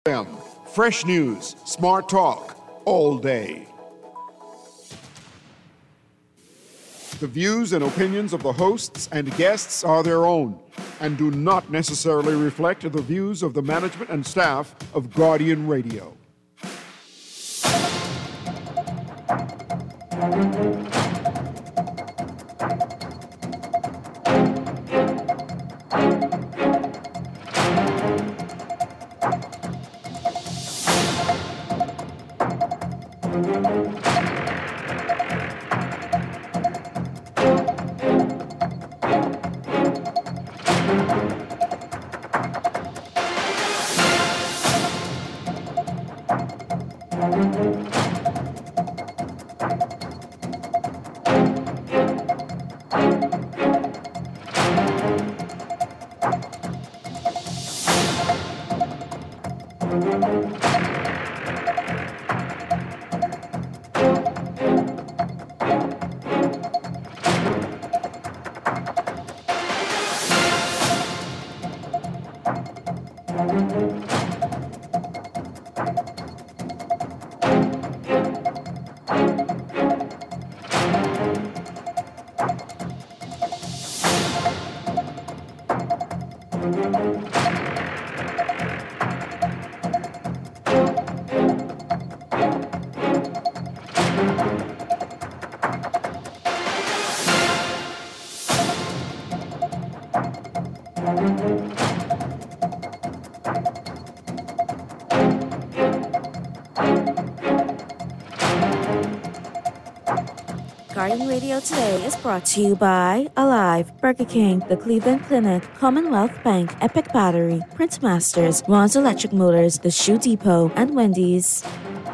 FM. Fresh news, smart talk, all day. The views and opinions of the hosts and guests are their own and do not necessarily reflect the views of the management and staff of Guardian Radio. Guardian Radio Today is brought to you by Alive, Burger King, the Cleveland Clinic, Commonwealth Bank, Epic Battery, Prince Masters, Ron's Electric Motors, The Shoe Depot, and Wendy's.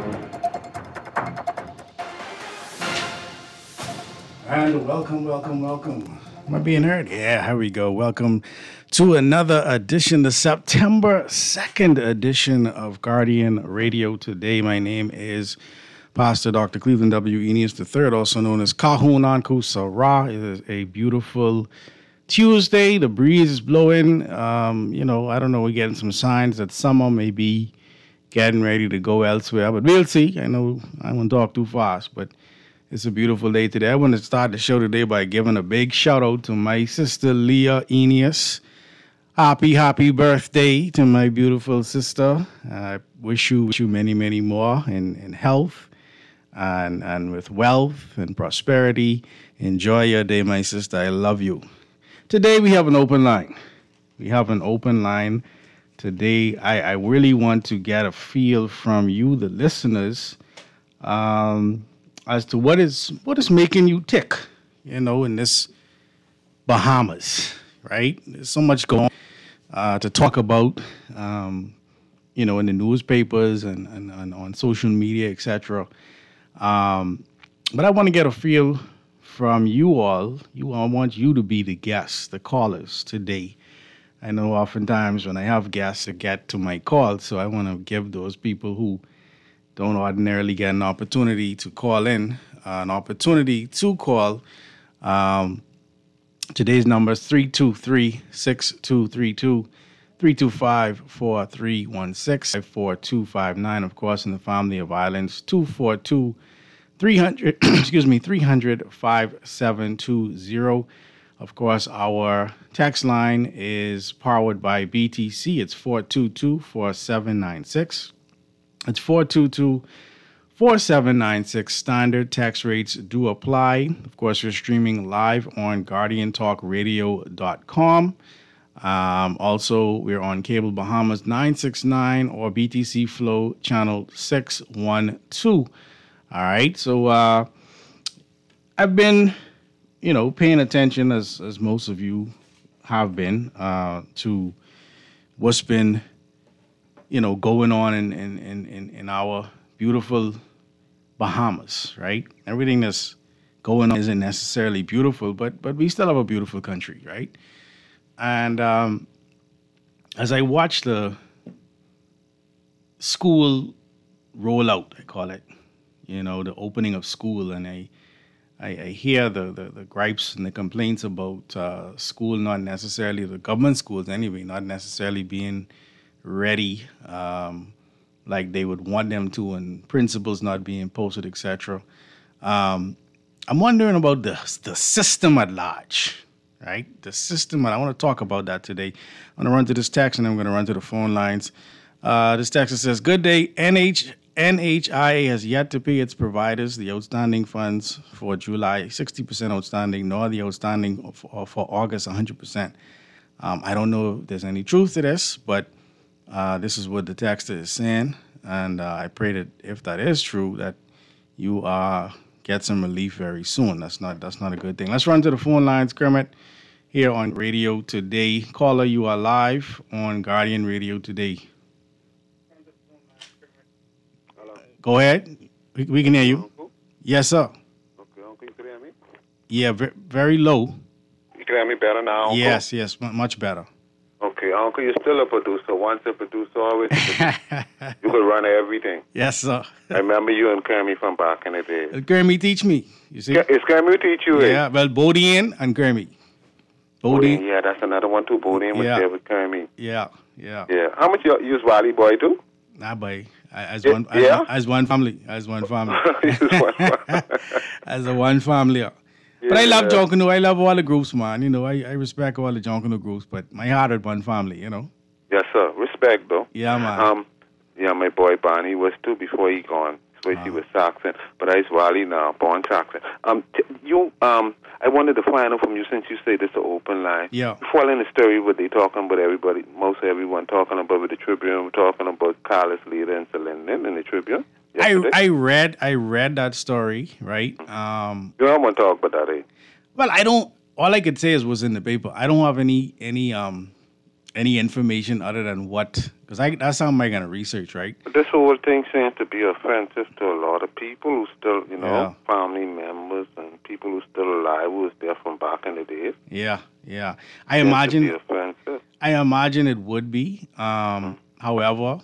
And welcome. Am I being heard? Yeah, here we go. Welcome to another edition, the September 2nd edition of Guardian Radio Today. My name is Pastor Dr. Cleveland W. Eneas III, also known as Kahun Anku Sarah. It is a beautiful Tuesday. The breeze is blowing. I don't know. We're getting some signs that summer may be getting ready to go elsewhere, but we'll see. I know I won't talk too fast, but it's a beautiful day today. I want to start the show today by giving a big shout out to my sister Leah Eneas. Happy birthday to my beautiful sister. I wish you many, many more in health and with wealth and prosperity. Enjoy your day, my sister. I love you. Today we have an open line. Today. I really want to get a feel from you, the listeners, as to what is making you tick, in this Bahamas, right? There's so much going on to talk about, in the newspapers and on social media, etc. But I want to get a feel from you all. I want you to be the guests, the callers today. I know oftentimes when I have guests that get to my call, so I want to give those people who don't ordinarily get an opportunity to call in, an opportunity to call. Today's number is 323-6232, 325-4316, 4259, of course, in the family of islands, 242-300, 300-5720. Of course, our text line is powered by BTC. It's 422-4796. It's 422-4796. Standard text rates do apply. Of course, we're streaming live on GuardianTalkRadio.com. Also, we're on Cable Bahamas 969 or BTC Flow Channel 612. All right, so I've been, paying attention, as most of you have been, to what's been, going on in our beautiful Bahamas, right? Everything that's going on isn't necessarily beautiful, but we still have a beautiful country, right? And as I watch the school rollout, I call it, the opening of school, and I hear the gripes and the complaints about school not necessarily, the government schools anyway, not necessarily being ready like they would want them to, and principles not being posted, etc. I'm wondering about the system at large, right? The system, and I want to talk about that today. I'm going to run to this text, and then I'm going to run to the phone lines. This text says, "Good day, NHIA has yet to pay its providers the outstanding funds for July, 60% outstanding, nor the outstanding for August, 100%. I don't know if there's any truth to this, but this is what the text is saying, and I pray that if that is true, that you get some relief very soon. That's not a good thing. Let's run to the phone lines, Kermit, here on Radio Today. Caller, you are live on Guardian Radio Today. Go ahead. We can hear you. Uncle? Yes, sir. Okay, Uncle, you can hear me? Yeah, very low. You can hear me better now, Uncle? Yes, much better. Okay, Uncle, you're still a producer. Once a producer, always a producer. You could run everything. Yes, sir. I remember you and Kermit from back in the day. Kermit teach me, you see? Is Kermit teach you? Yeah, well, Bodine and Kermit. Bodine. Yeah, that's another one too. Bodine was there with Kermit. Yeah. Yeah. How much you use Wally Boy too? Nah, boy. As Yeah? one family. As one family. As a one family. Yeah. But I love Junkanoo. I love all the groups, man. You know, I respect all the Junkanoo groups, but my heart is one family, you know? Yes, sir. Respect, though. Yeah, man. Yeah, my boy Bonnie was too before he gone. So he was Saxon, but I is Wally now, born Saxon. I wanted to find out from you, since you say this is an open line. Yeah. Before in the story, what they talking about, most everyone talking about with the Tribune, talking about Carlos Leader and Celine in the Tribune. I read that story, right? You don't want to talk about that, eh? Well, I don't. All I could say is what's in the paper. I don't have any information other than what, because that's how am I gonna research, right? But this whole thing seems to be offensive to a lot of people who still, family members and people who still alive who was there from back in the days. Yeah. I imagine. To be offensive. I imagine it would be. However,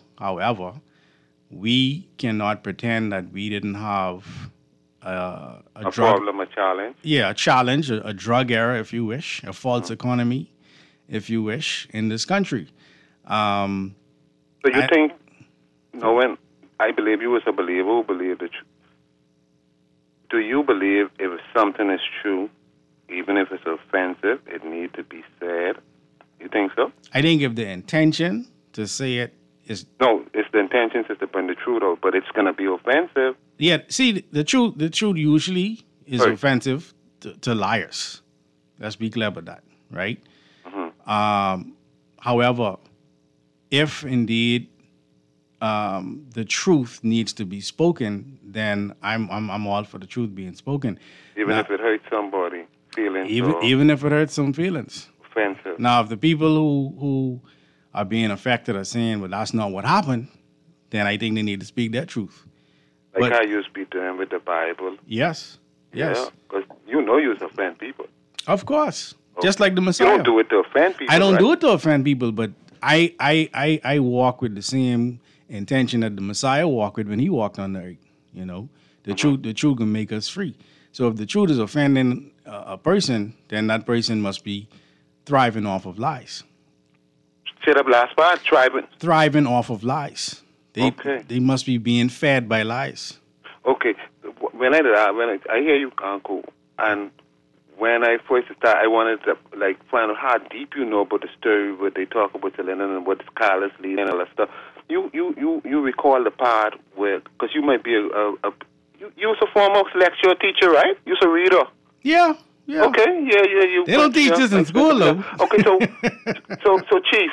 we cannot pretend that we didn't have a drug problem, a challenge. Yeah, a challenge, a drug era, if you wish, a false economy, if you wish, in this country. So you think, when I believe you was a believer who believed the truth. Do you believe if something is true, even if it's offensive, it needs to be said? You think so? I think if the intention to say it is... No, it's the intention is to bring the truth out, but it's going to be offensive. Yeah, see, the truth usually is offensive to liars. Let's be clear about that, right? Mm-hmm. However, if indeed the truth needs to be spoken, then I'm all for the truth being spoken. Even if it hurts somebody feelings. Even if it hurts some feelings. Offensive. Now, if the people who are being affected are saying, well, that's not what happened, then I think they need to speak that truth. Like how you speak to them with the Bible. Yes. Yeah, because you offend people. Of course. Okay. Just like the Messiah. You don't do it to offend people. I don't do it to offend people, but I walk with the same intention that the Messiah walked with when he walked on the earth. You know, the truth can make us free. So if the truth is offending a person, then that person must be thriving off of lies. Say that last part, thriving. Thriving off of lies. They must be being fed by lies. Okay, when I hear you, Uncle, and when I first started, I wanted to find out how deep you know about the story where they talk about Selena and what Carlos Lee and all that stuff. You recall the part where, because you might be you was a former lecturer teacher, right? You was a reader. Yeah. Okay, yeah. They don't teach this in school, though. Okay, so Chief,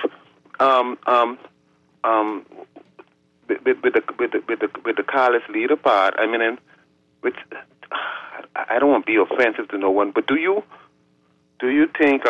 with the Carlos Leader part, I mean, I don't want to be offensive to no one, but do you think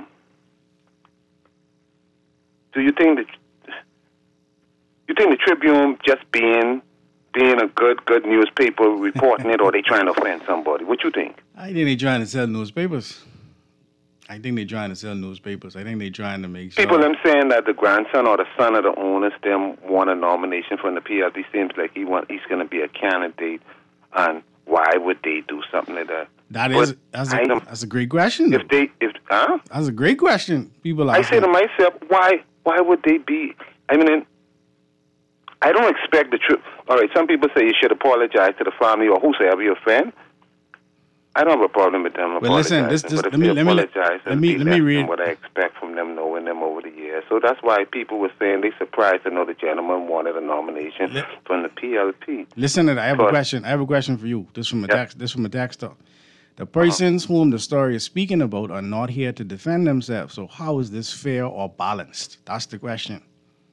the Tribune just being a good newspaper reporting it, or they trying to offend somebody? What you think? I think they're trying to sell newspapers. I think they're trying to make sure. People them saying that the grandson or the son of the owners them won a nomination from the PLD. Seems like he's going to be a candidate, and why would they do something like that? That's a great question. That's a great question. People ask. I say to myself, why would they be? I mean, I don't expect the truth. All right, some people say you should apologize to the family or whosoever you offend. I don't have a problem with them apologizing. Listen, but if let me apologize, let me read what I expect from them, knowing them over the years. So that's why people were saying they surprised to know the gentleman wanted a nomination from the PLP. Listen, I have a question. I have a question for you. This from a texter. The persons whom the story is speaking about are not here to defend themselves. So how is this fair or balanced? That's the question.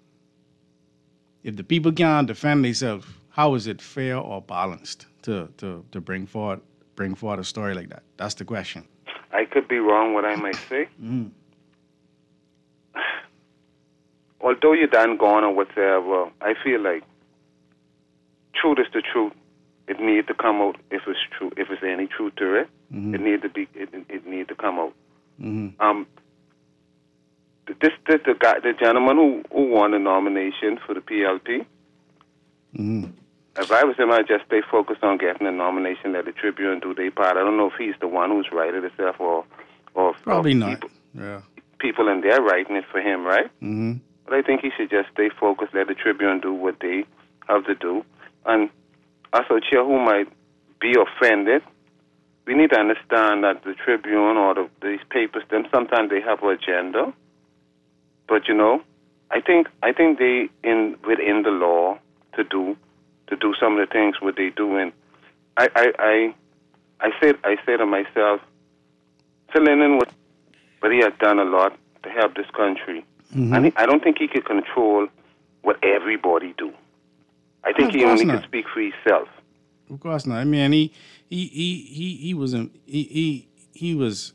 If the people can't defend themselves, how is it fair or balanced to bring forward a story like that? That's the question. I could be wrong what I might say. Mm. Although you're done gone or whatever, I feel like truth is the truth. It needs to come out if it's true. If there's any truth to it, it needs to be. It needs to come out. Mm-hmm. The gentleman who won the nomination for the PLP. Mm-hmm. If I was him, I'd just stay focused on getting the nomination, let the Tribune do their part. I don't know if he's the one who's writing it himself or probably not. People, yeah. People in there writing it for him, right? Mm-hmm. But I think he should just stay focused, let the Tribune do what they have to do. And also, Chair, who might be offended, we need to understand that the Tribune or these papers, them sometimes they have an agenda. But I think they within the law to do some of the things what they do. And I say to myself, Phil Lennon but he has done a lot to help this country. Mm-hmm. And I don't think he can control what everybody do. I think he only can speak for himself. Of course not. I mean, he was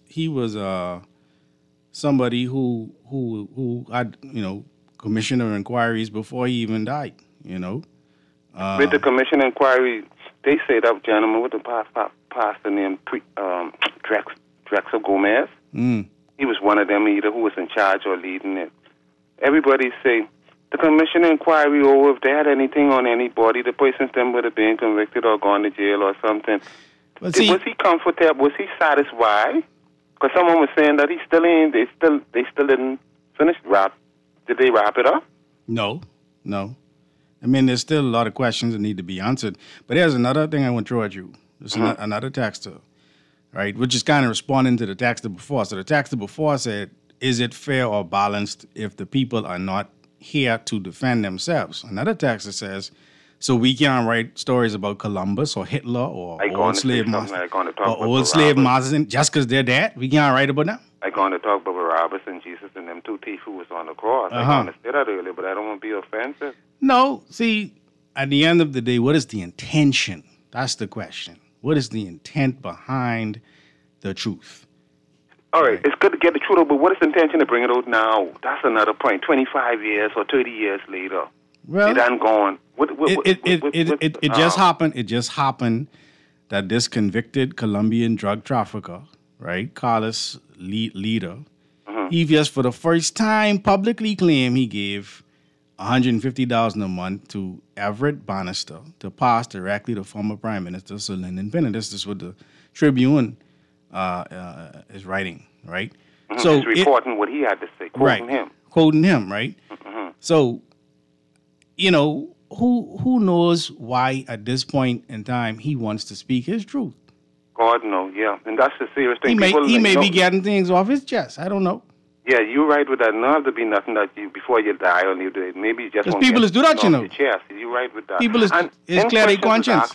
somebody who had commissioner of inquiries before he even died. With the commission inquiry, they say that gentleman with the pastor named Drexel Gomez. Mm. He was one of them either who was in charge or leading it. Everybody say the commission inquiry if they had anything on anybody, the person them would have been convicted or gone to jail or something. Was he comfortable? Was he satisfied? Because someone was saying that he still ain't. They still didn't finish wrap. Did they wrap it up? No. I mean, there's still a lot of questions that need to be answered. But here's another thing I want to throw at you. There's another texter, right, which is kind of responding to the texter before. So the texter before said, is it fair or balanced if the people are not here to defend themselves? Another texter says, so we can't write stories about Columbus or Hitler or old slave masters just because they're dead? We can't write about them? I'm going to talk about Barabbas and Jesus and them two thieves who was on the cross. I'm going to say that earlier, but I don't want to be offensive. No, see, at the end of the day, what is the intention? That's the question. What is the intent behind the truth? All right, it's good to get the truth out, but what is the intention to bring it out now? That's another point. 25 years or 30 years later. Well, it done gone. It just happened. It just happened that this convicted Colombian drug trafficker, right, Carlos leader, he just for the first time publicly claimed he gave $150 a month to Everett Bannister to pass directly to former Prime Minister Sir Lyndon Pinner. This is what the Tribune is writing, right? Mm-hmm. So he's reporting what he had to say, quoting him, right? Mm-hmm. So, who knows why at this point in time he wants to speak his truth? God knows, yeah, and that's the serious thing. He may be getting things off his chest. I don't know. Yeah, you're right with that. Not have to be nothing that you before you die or you do it. Maybe you just people is do that, your chest. You're right with that. People is clear their conscience.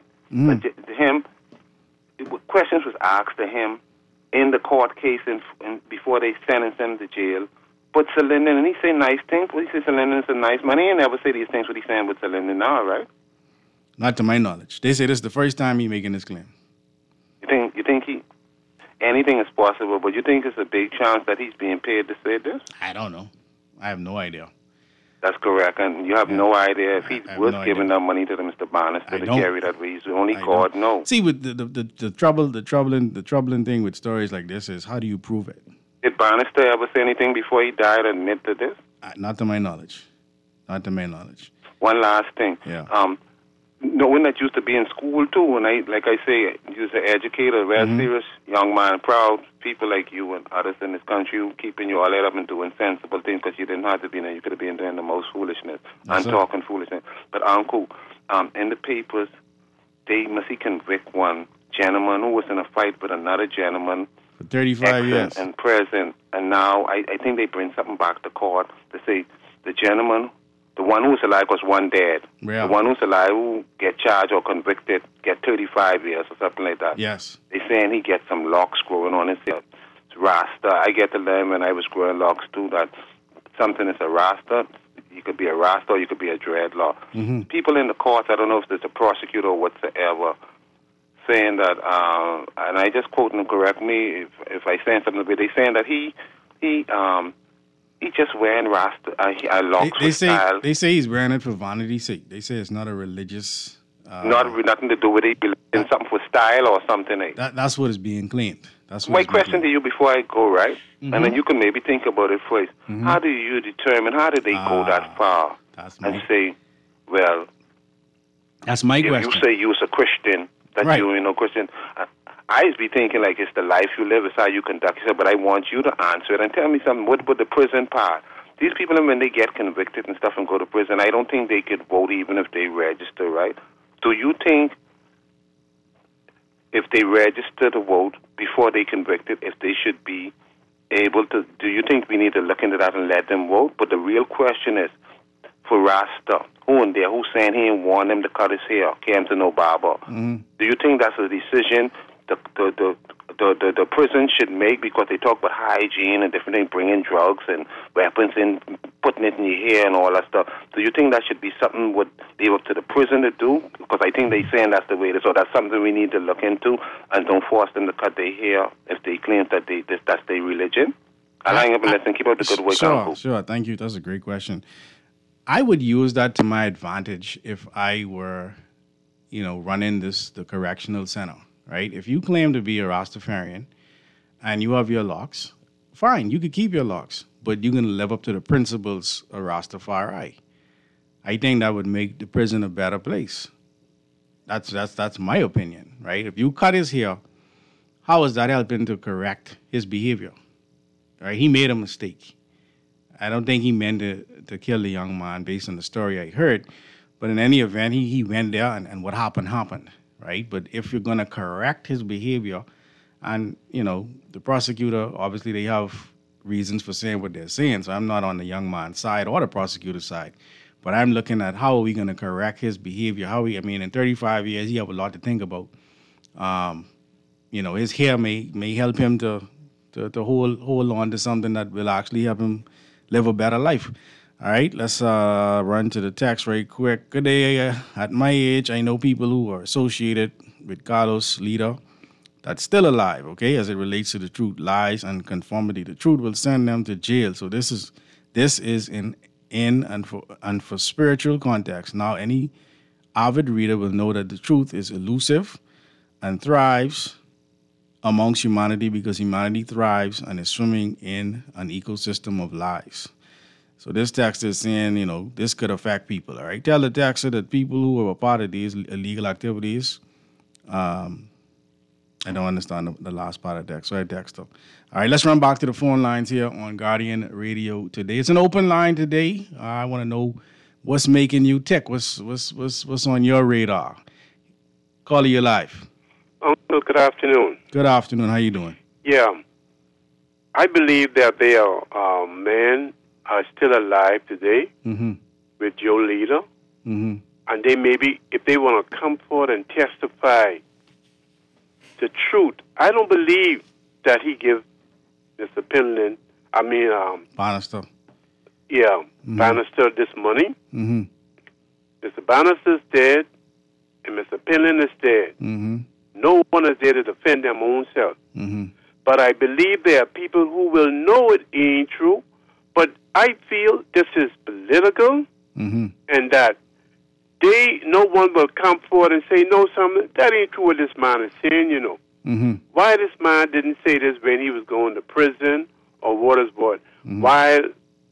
Questions was asked to him in the court case and before they sentenced him to jail. But Sir Lyndon, and he say nice things. Well, he said Sir Lyndon's a nice man. He ain't never say these things what he's saying with Sir Lyndon now, right? Not to my knowledge. They say this is the first time he making this claim. You think anything is possible, but you think it's a big chance that he's being paid to say this? I don't know. I have no idea. That's correct, and you have no idea if he was giving that money to the Mr. Bannister to carry that way. He's only God knows. See, with the troubling thing with stories like this is how do you prove it? Did Bannister ever say anything before he died admit to this? Not to my knowledge. One last thing. Yeah. knowing that used to be in school too, and like I say, you was an educator, a very serious young man, proud people like you and others in this country keeping you all lit up and doing sensible things because you didn't have to be there. You could have been doing the most foolishness and talking foolishness. But Uncle, in the papers, they must convict one gentleman who was in a fight with another gentleman for 35 years in prison, and now I think they bring something back to court to say the gentleman, the one who's alive was one dead. Yeah. The one who's alive who get charged or convicted get 35 years or something like that. Yes. They saying he gets some locks growing on his head. It's Rasta. I get to learn when I was growing locks too that something is a Rasta. You could be a Rasta or you could be a dreadlock. People in the courts, I don't know if there's a prosecutor or whatsoever, saying that, and I just quote and correct me if I say something, but they saying that he just wearing Rasta, locks with style. They say he's wearing it for vanity's sake. They say it's not a religious... nothing to do with it, in something for style or something like that. That's what is being claimed. That's what my question to you before I go, right? And then you can maybe think about it first. How do you determine, how did they go that far and say, well... That's my question. If you say you're a Christian, that right. you know, Christian... I be thinking like it's the life you live, it's how you conduct yourself, but I want you to answer it and tell me something. What about the prison part? These people, when they get convicted and stuff and go to prison, I don't think they could vote even if they register, right? Do you think if they register to vote before they convicted, if they should be able to, do you think we need to look into that and let them vote? But the real question is, for Rasta, who in there, who's saying he didn't want him to cut his hair, came to no barber? Do you think that's a decision the prison should make because they talk about hygiene and different things, bringing drugs and weapons in, putting it in your hair and all that stuff? Do you think that should be something would leave up to the prison to do? Because I think they're saying that's the way it is. So that's something we need to look into and don't force them to cut their hair if they claim that that's their religion. I'll hang up and listen. Keep up the good work, Uncle. Sure. Thank you. That's a great question. I would use that to my advantage if I were, running the correctional center. Right? If you claim to be a Rastafarian and you have your locks, fine, you could keep your locks, but you're going to live up to the principles of Rastafari. I think that would make the prison a better place. That's my opinion, right? If you cut his hair, how is that helping to correct his behavior? Right? He made a mistake. I don't think he meant to kill the young man based on the story I heard, but in any event, he went there and what happened. Right? But if you're going to correct his behavior, and, the prosecutor, obviously they have reasons for saying what they're saying, so I'm not on the young man's side or the prosecutor's side, but I'm looking at how are we going to correct his behavior, in 35 years, he have a lot to think about. His hair may help him to hold on to something that will actually help him live a better life. All right, let's run to the text right quick. Good day. At my age, I know people who are associated with Carlos Lita that's still alive, okay, as it relates to the truth, lies, and conformity. The truth will send them to jail. So this is in and for spiritual context. Now, any avid reader will know that the truth is elusive and thrives amongst humanity because humanity thrives and is swimming in an ecosystem of lies. So this text is saying, this could affect people, all right? Tell the texter that people who are a part of these illegal activities, I don't understand the last part of the text. Sorry, texter. All right, let's run back to the phone lines here on Guardian Radio today. It's an open line today. I want to know what's making you tick. What's on your radar? Caller, you live. Good afternoon. Good afternoon. How you doing? Yeah. I believe that they are men are still alive today with Joe Lita. And they maybe, if they want to come forward and testify the truth, I don't believe that he gives Mr. Bannister. Yeah, Bannister this money. Mr. Bannister's dead, and Mr. Penland is dead. No one is there to defend their own self. But I believe there are people who will know it ain't true. But I feel this is political, and that no one will come forward and say, no, something that ain't true what this man is saying, Why this man didn't say this when he was going to prison or Watersburg, while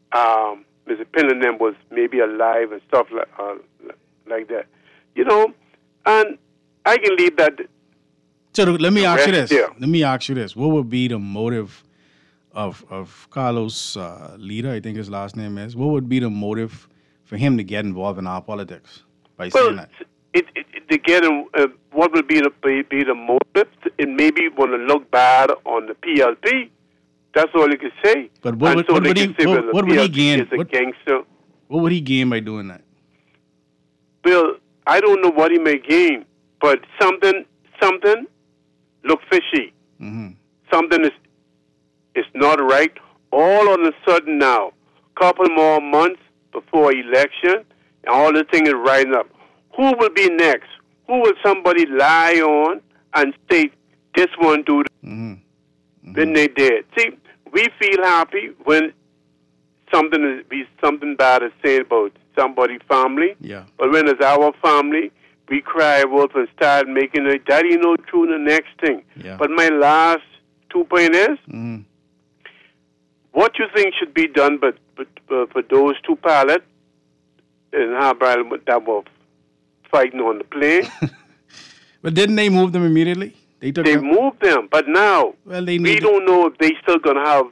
Mr. Penland was maybe alive and stuff like that. I can leave that. So let me ask you rest this. there. Let me ask you this. What would be the motive of Carlos Lida, I think his last name is, what would be the motive for him to get involved in our politics by saying that? What would be the motive? It maybe want to look bad on the PLP. That's all you can say. But what would he gain? Is a gangster. What would he gain by doing that? Well, I don't know what he may gain, but something look fishy. Mm-hmm. Something is not right. All of a sudden now, couple more months before election, and all the thing is rising up. Who will be next? Who will somebody lie on and say this one do? Mm-hmm. Mm-hmm. Then they did. See, we feel happy when something bad is said about somebody's family. Yeah. But when it's our family, we cry wolf and start making it. That ain't no true. The next thing. Yeah. But my last 2 point is, Mm-hmm. what you think should be done, but for those two pilots in Harbor Island that were fighting on the plane, But didn't they move them immediately? they moved them. But now we don't know if they still gonna have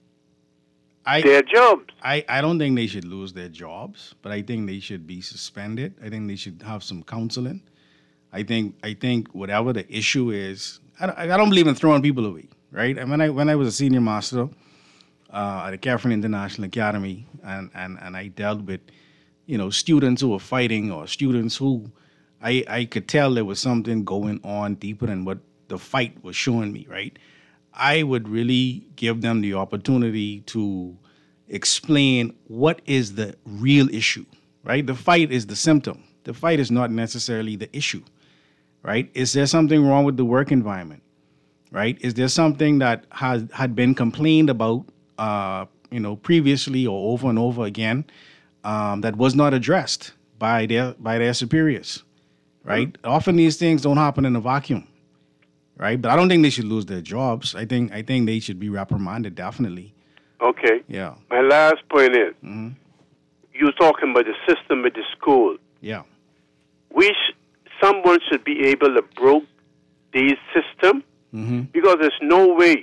their jobs. I don't think they should lose their jobs, but I think they should be suspended. I think they should have some counseling. I think whatever the issue is, I don't believe in throwing people away, right? And when I was a senior master at the California International Academy, and I dealt with students who were fighting or students who I could tell there was something going on deeper than what the fight was showing me, right? I would really give them the opportunity to explain what is the real issue, right? The fight is the symptom. The fight is not necessarily the issue, right? Is there something wrong with the work environment, right? Is there something that had been complained about, previously or over and over again, that was not addressed by their superiors, right? Mm-hmm. Often these things don't happen in a vacuum, right? But I don't think they should lose their jobs. I think they should be reprimanded, definitely. Okay. Yeah. My last point is, Mm-hmm. you're talking about the system at the school. Yeah. Someone should be able to broke these system, Mm-hmm. because there's no way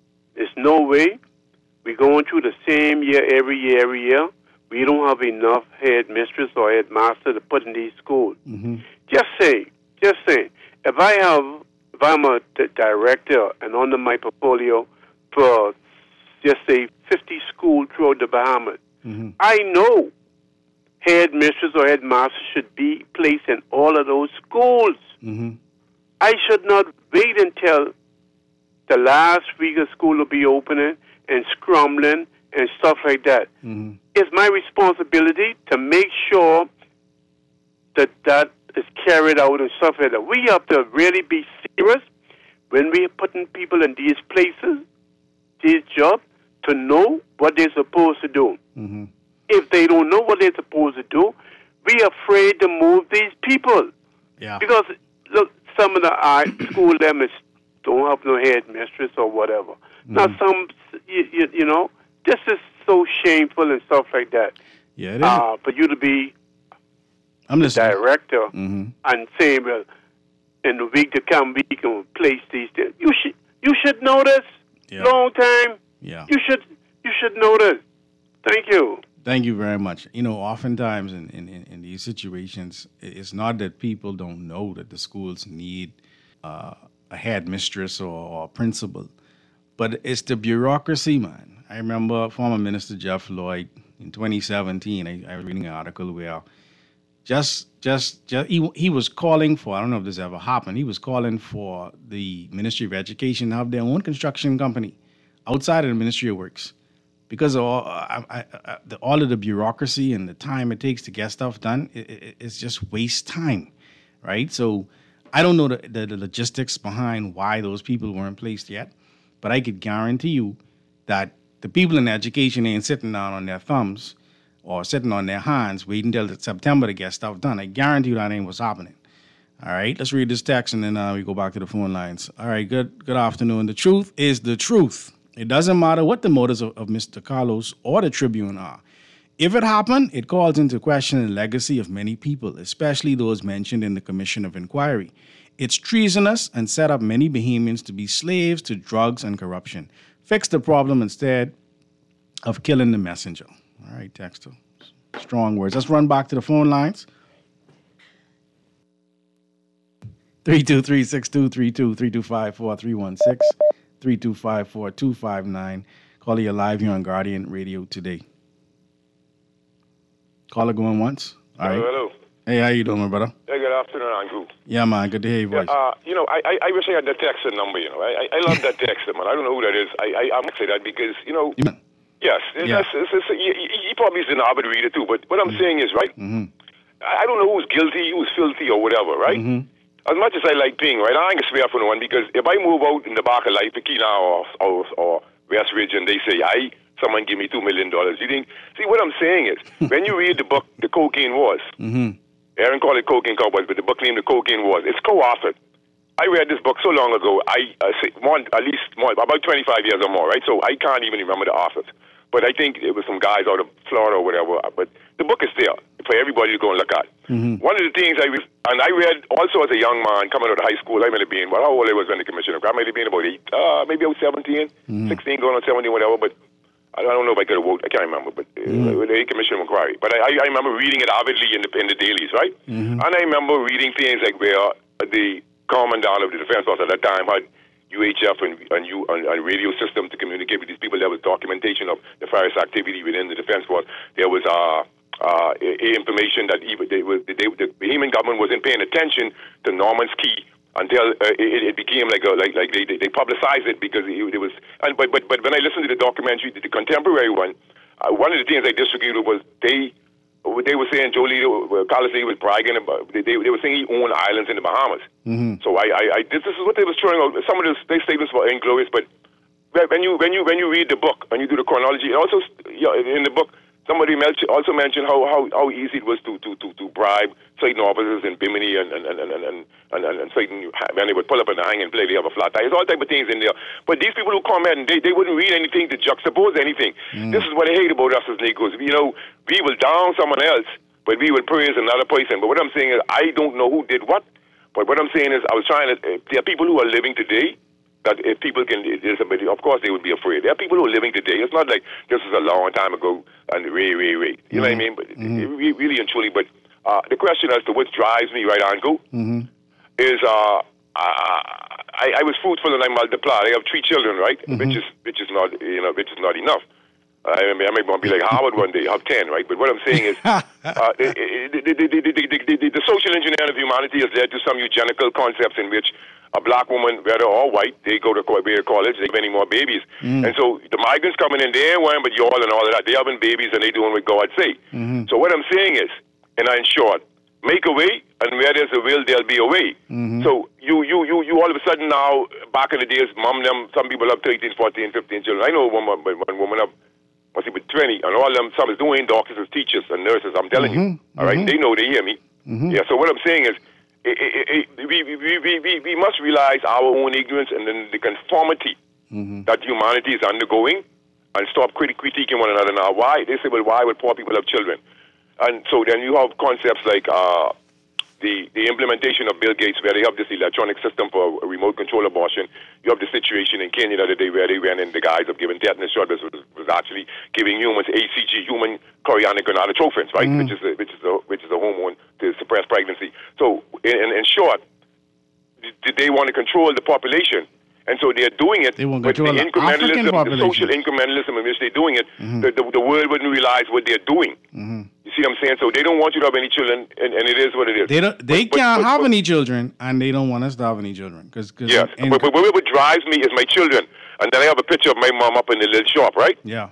we're going through the same year every year. We don't have enough headmistress or headmaster to put in these schools. Mm-hmm. Just say, if I'm a director and under my portfolio for, just say, 50 schools throughout the Bahamas, Mm-hmm. I know headmistress or headmaster should be placed in all of those schools. Mm-hmm. I should not wait until the last week of school will be opening and scrambling and stuff like that. Mm-hmm. It's my responsibility to make sure that is carried out and stuff like that. We have to really be serious when we're putting people in these places, these jobs, to know what they're supposed to do. Mm-hmm. If they don't know what they're supposed to do, we're afraid to move these people. Yeah. Because, look, some of the school them don't have no headmistress or whatever. Mm-hmm. Now, some, this is so shameful and stuff like that. Yeah, it is. For you to be I'm listening. director Mm-hmm. and say, well, in the week to come, we can place these things. You should know this. Yeah. Long time. Yeah. You should know this. Thank you. Thank you very much. Oftentimes in these situations, it's not that people don't know that the schools need a headmistress or a principal, but it's the bureaucracy, man. I remember former Minister Jeff Lloyd in 2017, I was reading an article where he was calling for, I don't know if this ever happened, he was calling for the Ministry of Education to have their own construction company outside of the Ministry of Works. Because of all of the bureaucracy and the time it takes to get stuff done, it's just waste time, right? So I don't know the logistics behind why those people weren't placed yet, but I could guarantee you that the people in education ain't sitting down on their thumbs or sitting on their hands waiting until September to get stuff done. I guarantee you that ain't what's happening. All right, let's read this text and then we go back to the phone lines. All right, good afternoon. The truth is the truth. It doesn't matter what the motives of Mr. Carlos or the Tribune are. If it happened, it calls into question the legacy of many people, especially those mentioned in the Commission of Inquiry. It's treasonous and set up many Bahamians to be slaves to drugs and corruption. Fix the problem instead of killing the messenger. All right, Dexter. Strong words. Let's run back to the phone lines. 323-6232, 325-4316, 325-4259. Caller, you're live here on Guardian Radio today. Caller going once. All right. Hello. Hey, how you doing, my brother? Hey, good afternoon, Andrew. Yeah, man. Good to hear your voice. I wish I had the Texan number, I love that Texan, man. I don't know who that is. I'm going to say that because, yes, Yeah. he probably is an avid reader, too. But what I'm saying is, right, I don't know who's guilty, who's filthy, or whatever, right? As much as I like Ping, right, I ain't going to swear for no one because if I move out in the back of Life, Pekina or West Ridge, and they say, someone give me $2 million, you think, see, what I'm saying is, when you read the book, The Cocaine Wars, Aaron called it Cocaine Cowboys, but the book named The Cocaine Wars. It's co-authored. I read this book so long ago, at least about 25 years or more, right? So I can't even remember the authors. But I think it was some guys out of Florida or whatever. But the book is there for everybody to go and look at. One of the things I read also as a young man coming out of high school, I might have been, how old I was when the commissioner? I might have been about 8, maybe I was 17, 16, going on 17, whatever. But I don't know if I could have voted. I can't remember, but the Commissioner Macquarie. But I remember reading it avidly in the dailies, right? And I remember reading things like where the commandant of the Defense Force at that time had UHF and radio system to communicate with these people. There was documentation of nefarious activity within the Defense Force. There was information that the Bahamian government wasn't paying attention to Norman's Key until it became like they publicized it because it was. But when I listened to the documentary, the contemporary one, one of the things I disagreed with was they were saying Jolie, Carlos Lee was bragging about. They were saying he owned islands in the Bahamas. So this is what they was throwing out. Some of their statements were inglorious, but when you read the book and you do the chronology, and also in the book. Somebody also mentioned how easy it was to bribe certain officers in Bimini and certain, when they would pull up in the hang and play, they have a flat tire. There's all type of things in there. But these people who comment, they wouldn't read anything to juxtapose anything. This is what I hate about us as Negroes. We will down someone else, but we will praise another person. But what I'm saying is, I don't know who did what. But what I'm saying is, there are people who are living today that if people can, of course they would be afraid. There are people who are living today. It's not like this was a long time ago and Ray. You know what I mean? But really and truly. But the question as to what drives me, right, Angu, is I was fruitful and I multiplied. I have 3 children, right? Which is not enough. I might want to be like Howard one day, have 10, right? But what I'm saying is, the social engineering of humanity has led to some eugenical concepts in which a black woman, whether or white, they go to college, they have any more babies. And so the migrants coming in, they ain't worrying but y'all and all of that. They having babies and they doing what God say. So what I'm saying is, and in short, make a way, and where there's a will, there'll be a way. So you all of a sudden now, back in the days, some people have 13, 14, 15 children. I know one woman have, must be 20, and all of them, some is doing doctors, as teachers, and nurses, I'm telling you. All right, they know, they hear me. Yeah, so what I'm saying is, we must realize our own ignorance and then the conformity that humanity is undergoing and stop critiquing one another now. Why? They say, well, why would poor people have children? And so then you have concepts like the implementation of Bill Gates, where they have this electronic system for remote control abortion. You have the situation in Kenya the other day where they went in the guise of giving tetanus shot, was actually giving humans HCG, human chorionic gonadotropins, right, which is a hormone to suppress pregnancy. So in short, they want to control the population. And so they're doing it with the incrementalism, the social incrementalism in which they're doing it. The world wouldn't realize what they're doing. You see what I'm saying? So they don't want you to have any children, and it is what it is. They can't have any children, and they don't want us to have any children. Yes, but what drives me is my children. And then I have a picture of my mom up in the little shop, right? Yeah.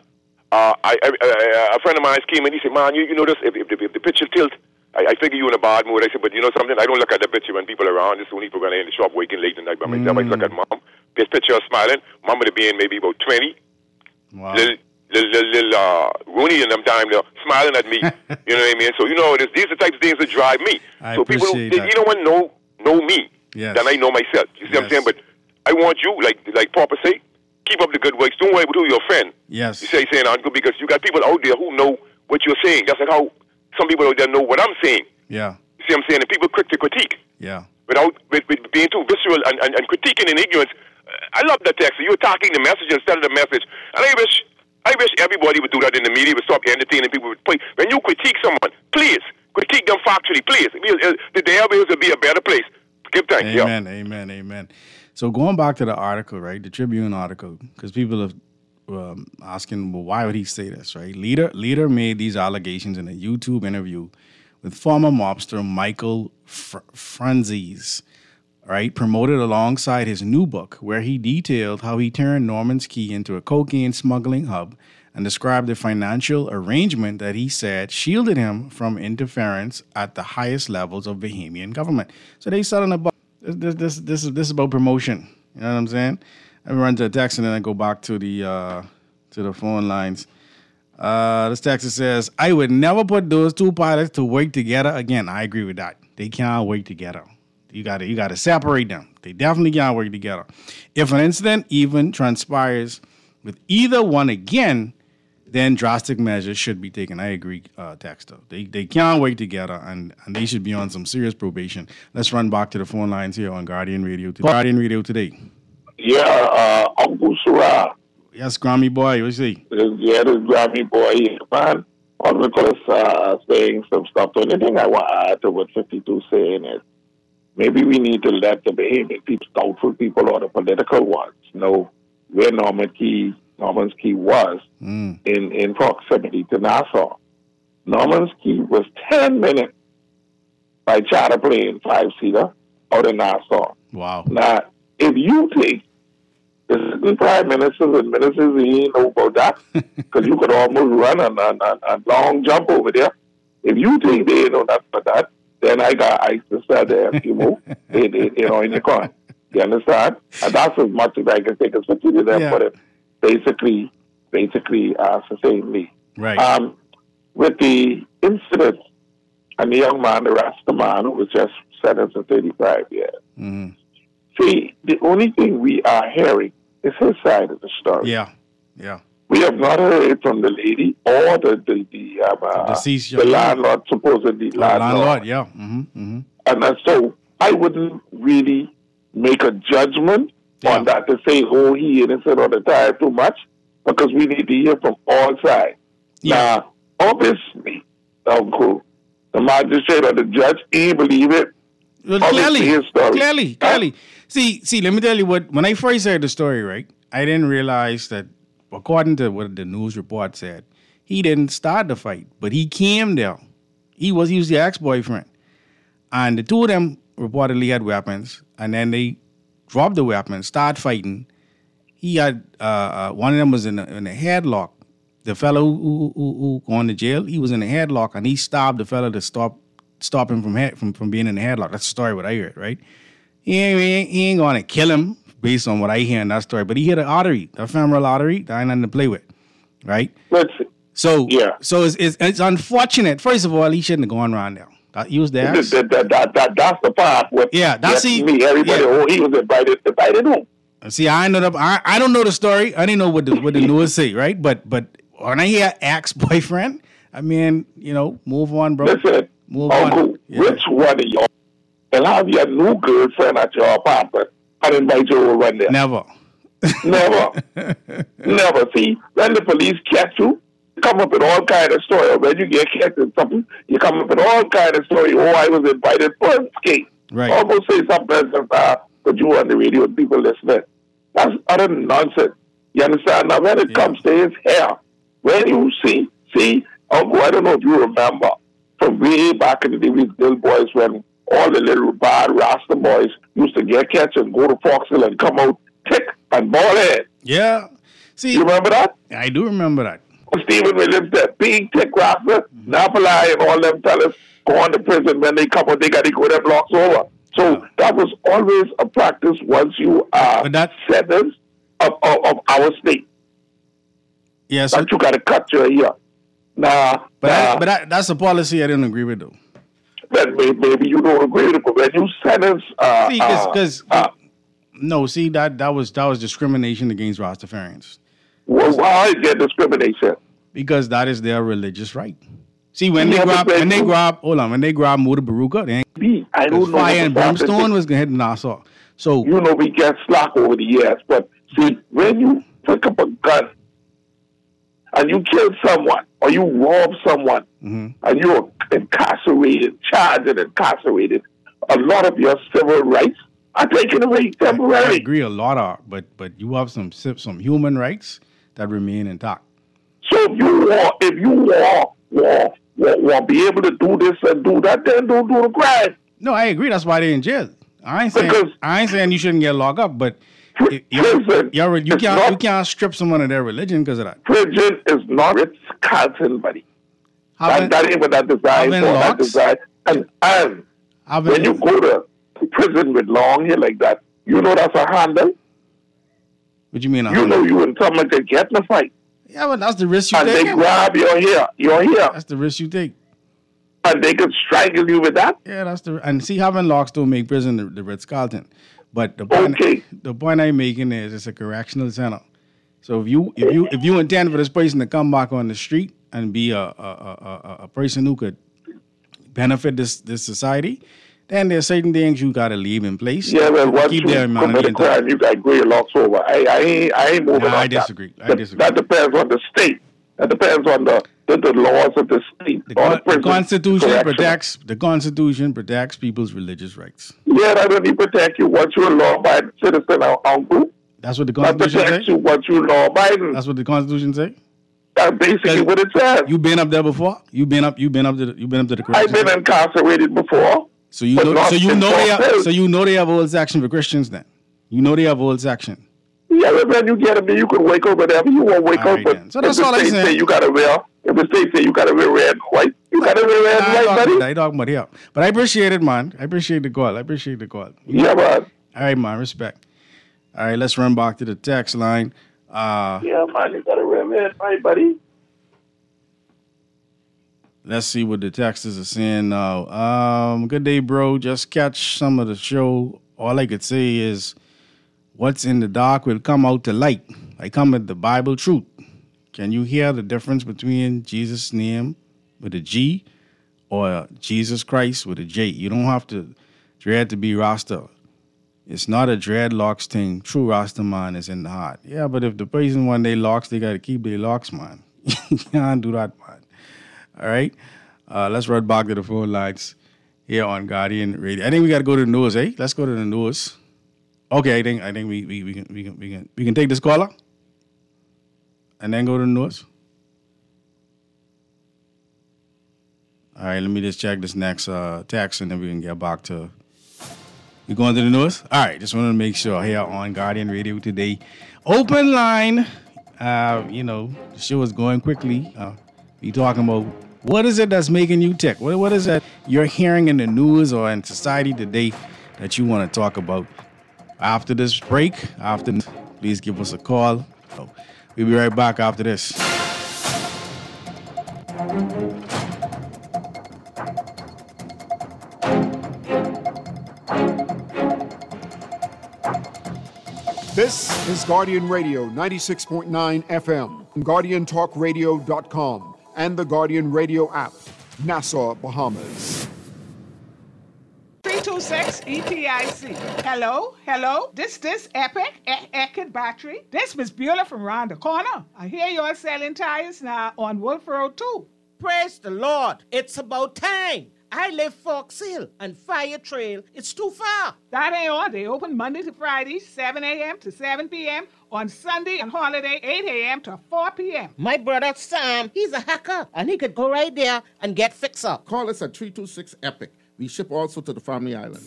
A friend of mine came in, he said, man, you notice if the picture tilt, I figure you in a bad mood. I said, but you know something? I don't look at the picture when people are around. It's only for when I'm in the shop waking late at night by myself. I look at mom. This picture of smiling. Mom would have been maybe about 20. Wow. Little Rooney in them time, they're smiling at me. You know what I mean? So, these are the types of things that drive me. So people, you don't want to know me than I know myself. You see what I'm saying? But I want you, like Papa say, keep up the good works. Don't worry about who your friend. Yes. You saying, Uncle, because you got people out there who know what you're saying. That's like how some people out there know what I'm saying. Yeah. You see what I'm saying? And people quick to critique. Yeah. without with being too visceral and critiquing in ignorance. I love that text. You're attacking the message instead of the message. And I wish everybody would do that in the media, would stop entertaining people. When you critique someone, please critique them factually, please. The airwaves will be a better place. Give thanks. Amen, amen. So going back to the article, right, the Tribune article, because people have asking, well, why would he say this, right? Leader made these allegations in a YouTube interview with former mobster Michael Franzese, right? Promoted alongside his new book, where he detailed how he turned Norman's Key into a cocaine smuggling hub and described the financial arrangement that he said shielded him from interference at the highest levels of Bahamian government. So they selling about this is about promotion. You know what I'm saying? I run to a text and then I go back to the phone lines. This text says, I would never put those two pilots to work together again. I agree with that. They can't work together. You gotta separate them. They definitely can't work together. If an incident even transpires with either one again, then drastic measures should be taken. I agree, Texter. They can't work together and they should be on some serious probation. Let's run back to the phone lines here on Guardian Radio Today. Yeah, Uncle Surah. Yes, Grammy boy, what you see? Yeah, this Grammy boy here, man. Uncle is saying some stuff. The only thing I want to add to what 52 saying is maybe we need to let the Bahamian people, doubtful people or the political ones, know where Norman's Key was in proximity to Nassau. Norman's Key was 10 minutes by charter plane, 5-seater, out of Nassau. Wow. Now, if you think the prime ministers and ministers, he ain't know about that, because you could almost run a long jump over there. If you think they ain't know that for that, then I got ice to sell there if you move, in the car. You understand? And that's as much as I can take as what you did there, but it basically sustainably. Right. With the incident and the young man, the Rasta man, who was just sentenced to 35 years. Mm-hmm. See, the only thing we are hearing is his side of the story. Yeah. We have not heard it from the lady or the deceased landlord, supposedly landlord. Yeah. Mm-hmm. And so I wouldn't really make a judgment on that to say, oh, he innocent or the tire too much, because we need to hear from all sides. Yeah. Now, obviously, Uncle, the magistrate or the judge ain't believe it. Well, clearly. See, let me tell you when I first heard the story, right, I didn't realize that, according to what the news report said, he didn't start the fight, but he came there. He was the ex-boyfriend. And the two of them reportedly had weapons, and then they dropped the weapons, started fighting. He had, one of them was in a headlock. The fellow who gone to jail, he was in a headlock, and he stopped the fellow to stop him from being in the headlock. That's the story what I heard, right? He ain't gonna kill him based on what I hear in that story, but he hit an artery, a femoral artery that ain't nothing to play with, right? So it's unfortunate. First of all, he shouldn't have gone around there. He was there. That's the part. That's me. Everybody, he was invited home. See, I don't know the story. I didn't know what the news say, right? But when I hear ex-boyfriend, I mean, move on, bro. Listen, move Uncle, on. Yeah. Which one of y'all will have your new girlfriend at your apartment and invite you over there? Never. Never. See, when the police catch you come up with all kind of story. When you get catch in something, you come up with all kind of story. Oh, I was invited for a skate. Right. Almost say something but you on the radio and people listening. That's utter nonsense. You understand? Now, when it comes to his hair, when you see, Uncle, I don't know if you remember from way back in the day with little boys when all the little bad Rasta boys used to get catch and go to Foxhill and come out thick and bald head. Yeah. See, you remember that? I do remember that. Stephen Williams, that big thick Rasta, Napoli and all them fellas go on to prison. When they come out, they got to go their blocks over. So that was always a practice once you are sentenced of our state. Yes, that you got to cut your ear. That's a policy I didn't agree with, though. But maybe you don't agree with it, but when you sentence, that was discrimination against Rastafarians. Well, why is there discrimination? Because that is their religious right. See, when they grab Motor Baruka, they ain't, I don't know. fire and brimstone was going to hit Nassau. So, we get slack over the years, but see, when you pick up a gun and you kill someone or you rob someone and you're charged and incarcerated, a lot of your civil rights are taken away temporarily. I agree, a lot are, but you have some human rights that remain intact. So if you want be able to do this and do that, then don't do the crime. No, I agree. That's why they're in jail. I ain't saying you shouldn't get locked up, but you can't strip someone of their religion because of that. Prison is not Ritz-Carlton, buddy. That ain't what that design for. That design. And when you go to prison with long hair like that, you know that's a handle. What you mean? You know you and someone can get in a fight. Yeah, but that's the risk you take. And they grab your hair. That's the risk you take. And they could strangle you with that. Yeah, and see, having locks don't make prison the Ritz-Carlton. But the point I'm making is it's a correctional center. So if you intend for this person to come back on the street and be a person who could benefit this society, then there's certain things you gotta leave in place. Yeah, well, once you commit a crime, you got gray locks over. I ain't moving on. I disagree. That depends on the state. That depends on the laws of the state. The Constitution protects people's religious rights. Yeah, that only protect you once you're a law-abiding citizen, uncle. That's what the Constitution says? That protects you once you're law-abiding. That's what the Constitution says? That's basically what it says. You been up there before? You been up to the correction? I've been incarcerated before. So you know they have old section for Christians then. You know they have old section. Yeah, but when you get them, you can wake up whatever you want to wake up. But so that's all I'm saying. You gotta wear. If the state say you gotta wear red and white, you gotta wear red and white, buddy. I talking about here. But I appreciate it, man. I appreciate the call. Yeah, man. All right, man. Respect. All right, let's run back to the text line. Yeah, man. You gotta wear red and white, buddy. Let's see what the texters are saying now. Good day, bro. Just catch some of the show. All I could say is what's in the dark will come out to light. I come with the Bible truth. Can you hear the difference between Jesus' name with a G or Jesus Christ with a J? You don't have to dread to be Rasta. It's not a dreadlocks thing. True Rasta man is in the heart. Yeah, but if the person one day locks, they got to keep their locks, man. You can't do that, man. All right, let's run back to the phone lines here on Guardian Radio. I think we got to go to the news, eh? Let's go to the news. Okay, I think we can take this caller and then go to the news. All right, let me just check this next text and then we can get back to. You going to the news? All right, just wanted to make sure here on Guardian Radio today, open line. The show is going quickly. We talking about. What is it that's making you tick? What is it you're hearing in the news or in society today that you want to talk about? After this break, please give us a call. We'll be right back after this. This is Guardian Radio 96.9 FM, GuardianTalkRadio.com, and the Guardian Radio app, Nassau, Bahamas. 326 EPIC. Hello. This Epic Eckert battery. This Miss Beulah from round the corner. I hear you're selling tires now on Wolf Road too. Praise the Lord. It's about time. I live Fox Hill and Fire Trail. It's too far. That ain't all. They open Monday to Friday, 7 a.m. to 7 p.m. On Sunday and holiday, 8 a.m. to 4 p.m. My brother Sam, he's a hacker, and he could go right there and get fixed up. Call us at 326 EPIC. We ship also to the Family Island.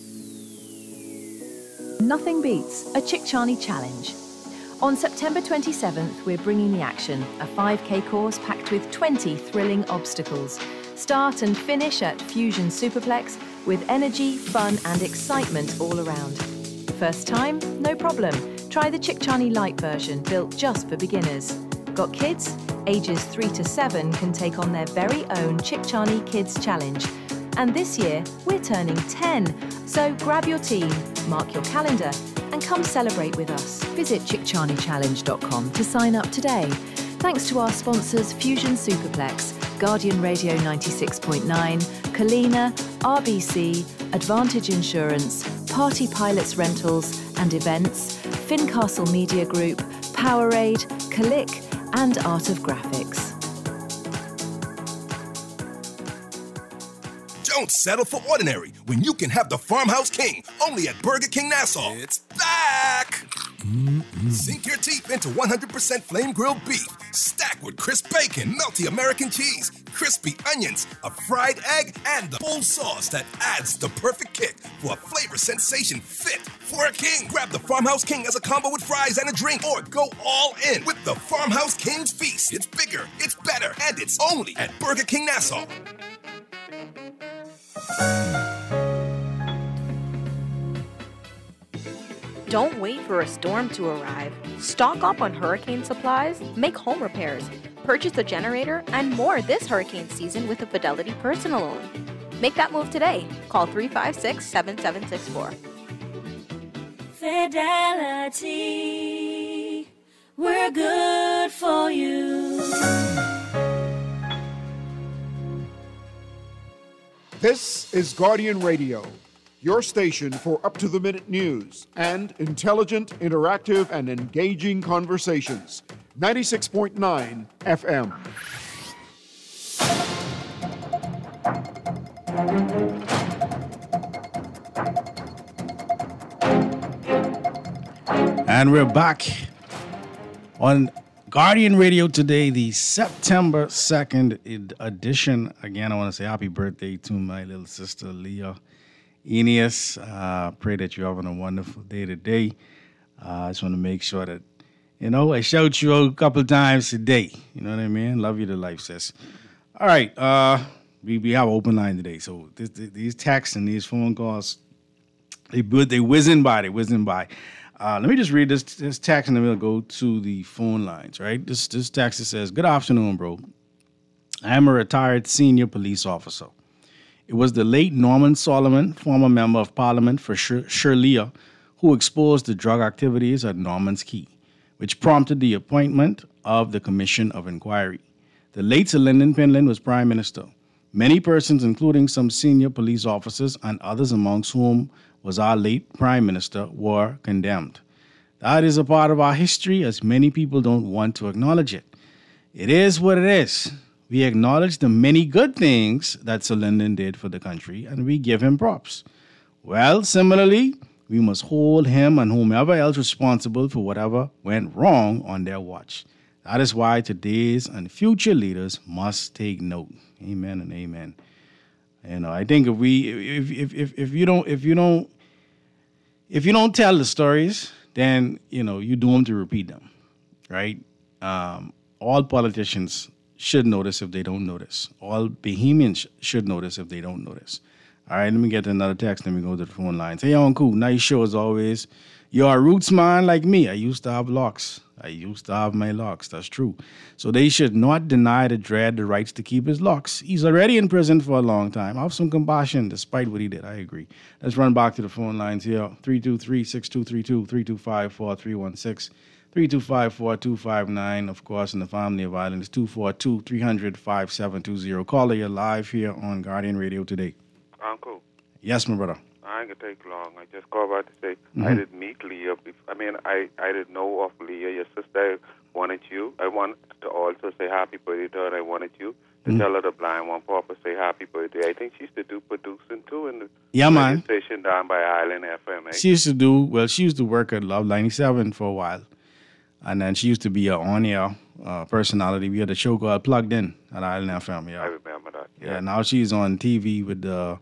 Nothing beats a Chickchani Challenge. On September 27th, we're bringing the action, a 5K course packed with 20 thrilling obstacles. Start and finish at Fusion Superplex with energy, fun and excitement all around. First time? No problem. Try the Chickchani Lite version built just for beginners. Got kids? Ages 3 to 7 can take on their very own Chickchani Kids Challenge. And this year, we're turning 10. So grab your team, mark your calendar and come celebrate with us. Visit chickchanichallenge.com to sign up today. Thanks to our sponsors Fusion Superplex, Guardian Radio 96.9, Kalina, RBC, Advantage Insurance, Party Pilots Rentals and Events, Fincastle Media Group, Powerade, Click, and Art of Graphics. Don't settle for ordinary when you can have the Farmhouse King only at Burger King Nassau. It's back! Sink your teeth into 100% flame grilled beef, stacked with crisp bacon, melty American cheese, crispy onions, a fried egg, and the full sauce that adds the perfect kick for a flavor sensation fit for a king. Grab the Farmhouse King as a combo with fries and a drink, or go all in with the Farmhouse King's Feast. It's bigger, it's better, and it's only at Burger King Nassau. Don't wait for a storm to arrive. Stock up on hurricane supplies, make home repairs, purchase a generator, and more this hurricane season with a Fidelity personal loan. Make that move today. Call 356-7764. Fidelity, we're good for you. This is Guardian Radio, your station for up-to-the-minute news and intelligent, interactive, and engaging conversations. 96.9 FM. And we're back on Guardian Radio today, the September 2nd edition. Again, I want to say happy birthday to my little sister, Leah Aeneas. Pray that you're having a wonderful day today. I just want to make sure that, I shout you out a couple of times today. You know what I mean? Love you to life, sis. All right. We have an open line today. So these texts and these phone calls, they whizzing by. Let me just read this text and then we'll go to the phone lines, right? This text says, "Good afternoon, bro. I am a retired senior police officer. It was the late Norman Solomon, former member of parliament for Shirley, who exposed the drug activities at Norman's Key, which prompted the appointment of the Commission of Inquiry. The late Sir Lyndon Pinland was prime minister. Many persons, including some senior police officers and others amongst whom was our late prime minister, were condemned. That is a part of our history, as many people don't want to acknowledge it. It is what it is. We acknowledge the many good things that Sir Lyndon did for the country, and we give him props. Well, similarly, we must hold him and whomever else responsible for whatever went wrong on their watch. That is why today's and future leaders must take note." Amen and amen. I think if you don't tell the stories, then you do them to repeat them, right? All politicians should notice if they don't notice. All Bahamians should notice if they don't notice. All right, let me get to another text. Let me go to the phone lines. Hey, Uncle, nice show as always. You're a roots man like me. I used to have locks. I used to have my locks. That's true. So they should not deny the dread the rights to keep his locks. He's already in prison for a long time. Have some compassion despite what he did. I agree. Let's run back to the phone lines here. 323-6232, 325-4316, 325-4259. Of course, in the family of islands, 242-300-5720. Caller, you're live here on Guardian Radio today. Uncle. Yes, my brother. I ain't gonna take long. I just called back to say I didn't meet Leah. I didn't know of Leah. Your sister wanted you. I wanted to also say happy birthday to her. And I wanted you to tell her the blind one papa say happy birthday. I think she used to do producing too in the radio station down by Island FM. She used to work at Love 97 for a while. And then she used to be an on-air personality. We had a show called Plugged In at Island FM. Yeah, I remember that. Yeah, now she's on TV with the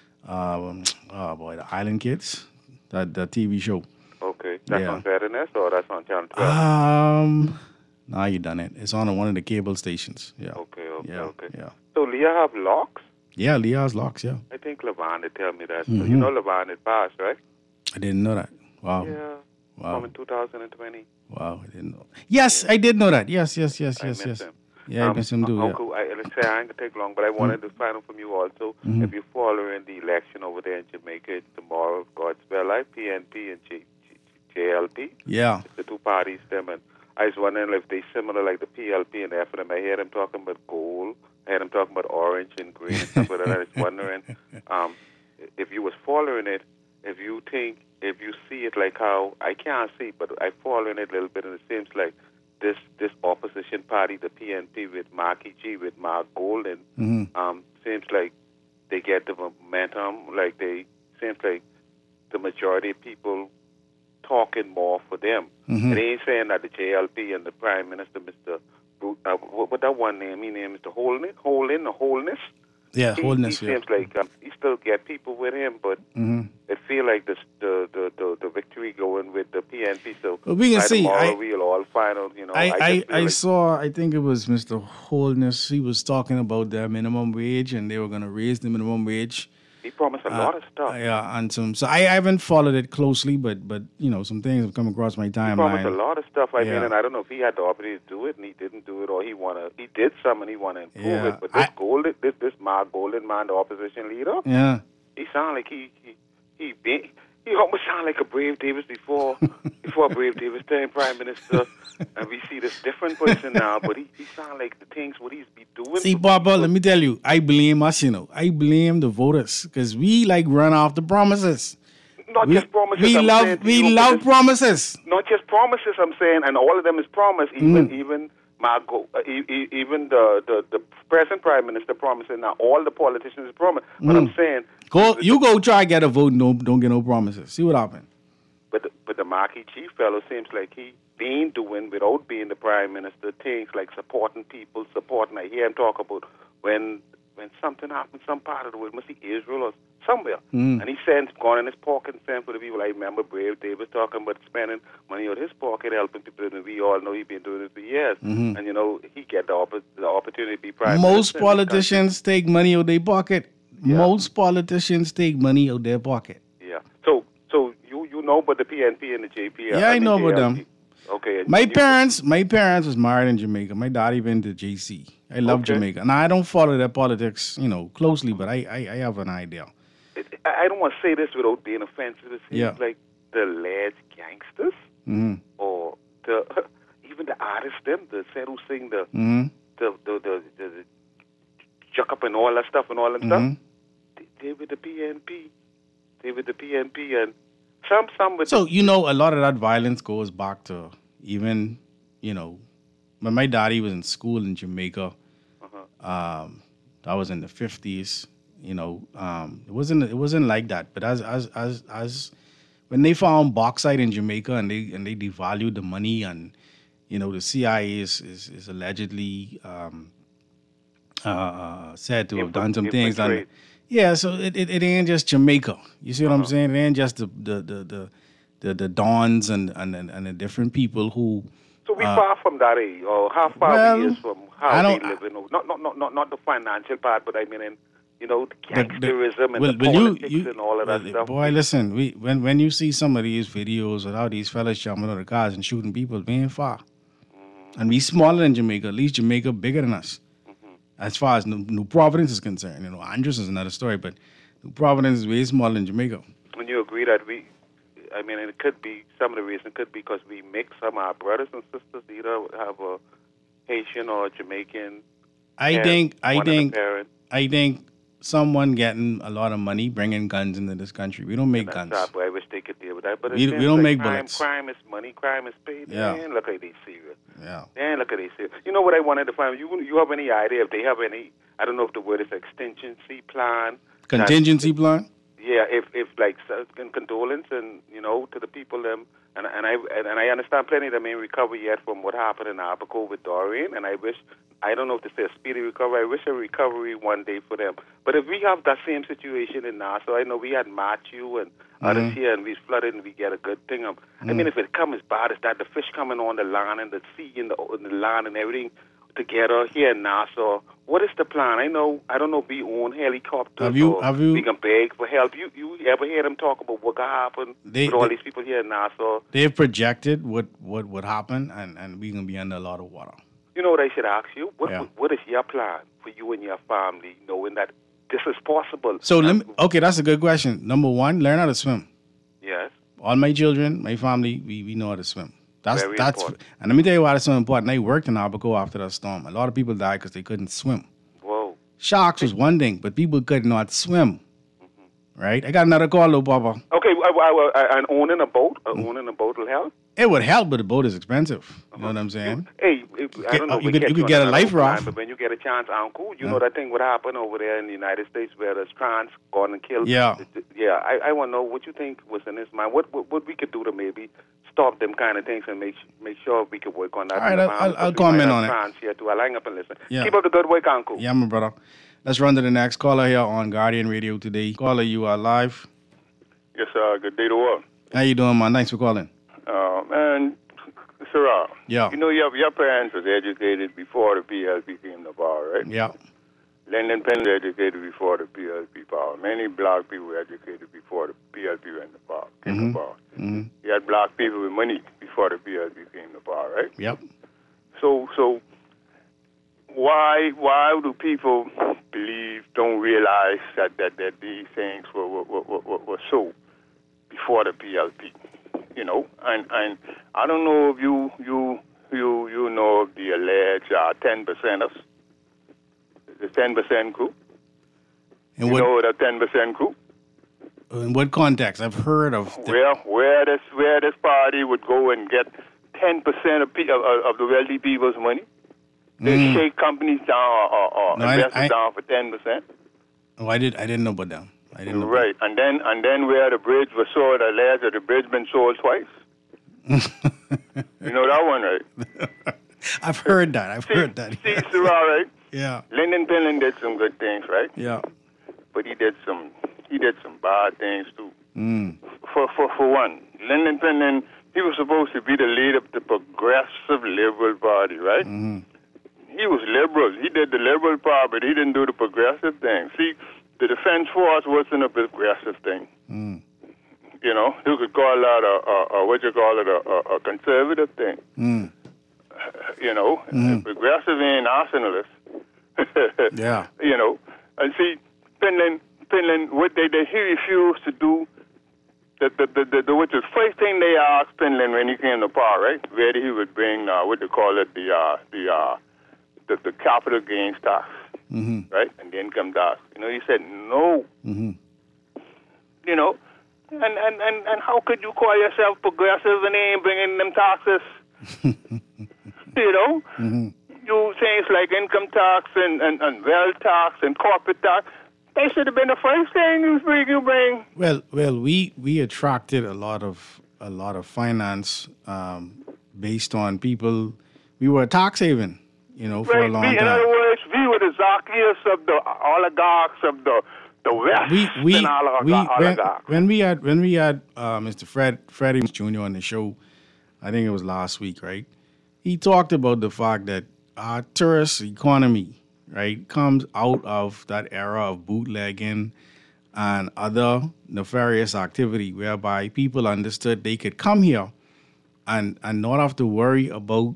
the Island Kids, the TV show. Okay, that's on ZNS or that's on Channel 12? Nah, you done it. It's on one of the cable stations. Yeah. Okay. Yeah. So Leah have locks? Yeah, Leah has locks. Yeah. I think Levon did tell me that. So you know Levon had passed, right? I didn't know that. Wow. Yeah. Wow. From in 2020. Wow, I didn't know. Yes, I did know that. Yes. I miss him. Yeah, I miss him too. Uncle, let's say I ain't gonna take long, but I wanted to find out from you also if you're following the election over there in Jamaica tomorrow. God's will, like PNP and JLP. Yeah. It's the two parties, them, and I was wondering if they similar like the PLP and FNM. I hear them talking about gold. I I had him talking about orange and green and stuff like that. I was wondering if you was following it, if you see it like how I can't see, but I following it a little bit, and it seems like this opposition party, the PNP with Marky G, with Mark Golden, seems like they get the momentum. Like seems like the majority of people talking more for them. And they ain't saying that the JLP and the Prime Minister, Mr. What that one name? He name is the Holness. Yeah, Holness. He seems like he still get people with him, but it feel like the victory going with the PNP. So well, we can see. We'll all find out. You know, I saw. I think it was Mr. Holness. He was talking about their minimum wage, and they were going to raise the minimum wage. He promised a lot of stuff. Yeah, and so I haven't followed it closely, but you know, some things have come across my timeline. He promised a lot of stuff. I mean, and I don't know if he had the opportunity to do it and he didn't do it, or he did some and he want to improve it. But this Mark Golden man, the opposition leader, he sound like he almost sound like a Brave Davis before Brave Davis turned Prime Minister, and we see this different person now. But he sound like the things what he's be doing. See, Papa, let me tell you, I blame us. You know, I blame the voters because we run off the promises. Not just promises. We love promises. Not just promises. I'm saying, and all of them is promise. Even even the present Prime Minister promising. Now all the politicians promise. But I'm saying, go try get a vote. No, don't get no promises. See what happens. But the Marky G fellow seems like he been doing without being the Prime Minister things like supporting people, I hear him talk about when something happens, some part of the world, must be Israel or somewhere. And he sends, gone in his pocket and sent for the people. I remember Brave Davis talking about spending money out of his pocket, helping people, and we all know he's been doing it for years. And, you know, he get the opportunity to be Prime Minister. Most politicians take money out of their pocket. Yeah. Most politicians take money out of their pocket. Yeah. So you know about the PNP and the JP. Yeah, I know about them. Okay. My parents was married in Jamaica. My daddy been to JC. I love Jamaica. Now, I don't follow their politics, you know, closely, but I have an idea. I don't want to say this without being offensive. It seems like the alleged gangsters or even the artists, the Seru sing, the Chuck Up and all that stuff and all that stuff. They with the PNP. And some with so, you know, a lot of that violence goes back to even, you know, when my daddy was in school in Jamaica, that was in the 50s. You know, it wasn't like that. But as when they found bauxite in Jamaica and they devalued the money, and you know the CIA is allegedly said to have done some things. And yeah, so it ain't just Jamaica. You see what I'm saying? It ain't just the Dons and the different people who. So we far from that, or how far we is from how they live. Not the financial part, but I mean. You know, the gangsterism and the politics and all of that stuff. Boy, listen, when you see some of these videos of how these fellas jumping out of cars and shooting people, we ain't far. And we smaller than Jamaica. At least Jamaica bigger than us. As far as New Providence is concerned. You know, Andros is another story, but New Providence is way smaller than Jamaica. And you agree that it could be, some of the reason could be because we mix some of our brothers and sisters, either have a Haitian or Jamaican. I think someone getting a lot of money bringing guns into this country. We don't make guns. I wish they could deal with that. But we don't make bullets. Crime is money. Crime is paid. Yeah. Man, look at they serious. Yeah. Man, look at they serious. You know what I wanted to find? You have any idea if they have any? I don't know if the word is contingency plan. Contingency plan. Yeah, if like condolence and you know to the people and I understand plenty of them ain't recovered yet from what happened in Abaco with Dorian, and I don't know if to say a speedy recovery. I wish a recovery one day for them. But if we have that same situation in Nassau, I know we had Matthew and others here, and we flooded and we get a good thing. I mean, if it comes as bad as that, the fish coming on the land and the sea and the land and everything together here in Nassau, what is the plan? I don't know, we own helicopters we can beg for help. You ever hear them talk about what could happen with all these people here in Nassau? They've projected what would happen, and we're going to be under a lot of water. You know what I should ask you? What is your plan for you and your family, knowing that this is possible? So, that's a good question. Number one, learn how to swim. Yes. All my children, my family, we know how to swim. That's important. And let me tell you why it's so important. I worked in Abaco after that storm. A lot of people died because they couldn't swim. Whoa. Sharks was one thing, but people could not swim. Right? I got another call, though, Papa. Okay, and owning a boat will help. It would help, but the boat is expensive. You know what I'm saying? Hey, I don't know. You could get a life raft. But when you get a chance, Uncle, you know that thing would happen over there in the United States where the strands gone and killed. Yeah. Yeah, I want to know what you think was in his mind. What we could do to maybe stop them kind of things and make sure we could work on that. All right, I'll comment on it. Here too. I'll hang up and listen. Yeah. Keep up the good work, Uncle. Yeah, my brother. Let's run to the next caller here on Guardian Radio today. Caller, you are live. Yes, sir. Good day to all. How you doing, man? Thanks for calling. Man, sir, yeah. You know, your parents was educated before the PLP came to power, right? Yeah. Lyndon Penn was educated before the PLP power. Many black people were educated before the PLP went to power, came to power. Mm-hmm. You had black people with money before the PLP came to power, right? Yep. So why do people don't realize that these things were so before the PLP? You know, and I don't know if you know of the alleged 10%ers, the 10% crew. And you know the 10% crew. In what context? I've heard of where this party would go and get 10% of the wealthy people's money. They shake companies down or investors down for 10%. Oh, I didn't know about them. I didn't know. Right, and then where the bridge was sold, alleged the bridge been sold twice. You know that one, right? I've heard that. See, Sarah, right? Yeah. Lyndon Penn did some good things, right? Yeah. But he did some bad things too. Mm. For one, Lyndon Penn, he was supposed to be the leader of the Progressive Liberal Party, right? Mm-hmm. He was liberal. He did the liberal part, but he didn't do the progressive thing. See, the Defense Force wasn't a progressive thing. Mm. You know, you could call that a conservative thing. Mm. You know, progressive ain't nationalist. Yeah. You know, and see, Finland, what he refused to do. Which is first thing they asked Finland when he came to power, right? Where he would bring what they call it the capital gains tax, right, and the income tax. You know, he said no. Mm-hmm. You know, and how could you call yourself progressive and ain't bringing them taxes? You know, you things like income tax and wealth tax and corporate tax. They should have been the first thing you bring. Well, we attracted a lot of finance based on people. We were a tax haven, you know, for a long time. In other words, we were the Zacchaeus of the oligarchs of the West. Oligarchs. When we had Mr. Freddie Jr. on the show, I think it was last week, right? He talked about the fact that our tourist economy, right, comes out of that era of bootlegging and other nefarious activity whereby people understood they could come here and not have to worry about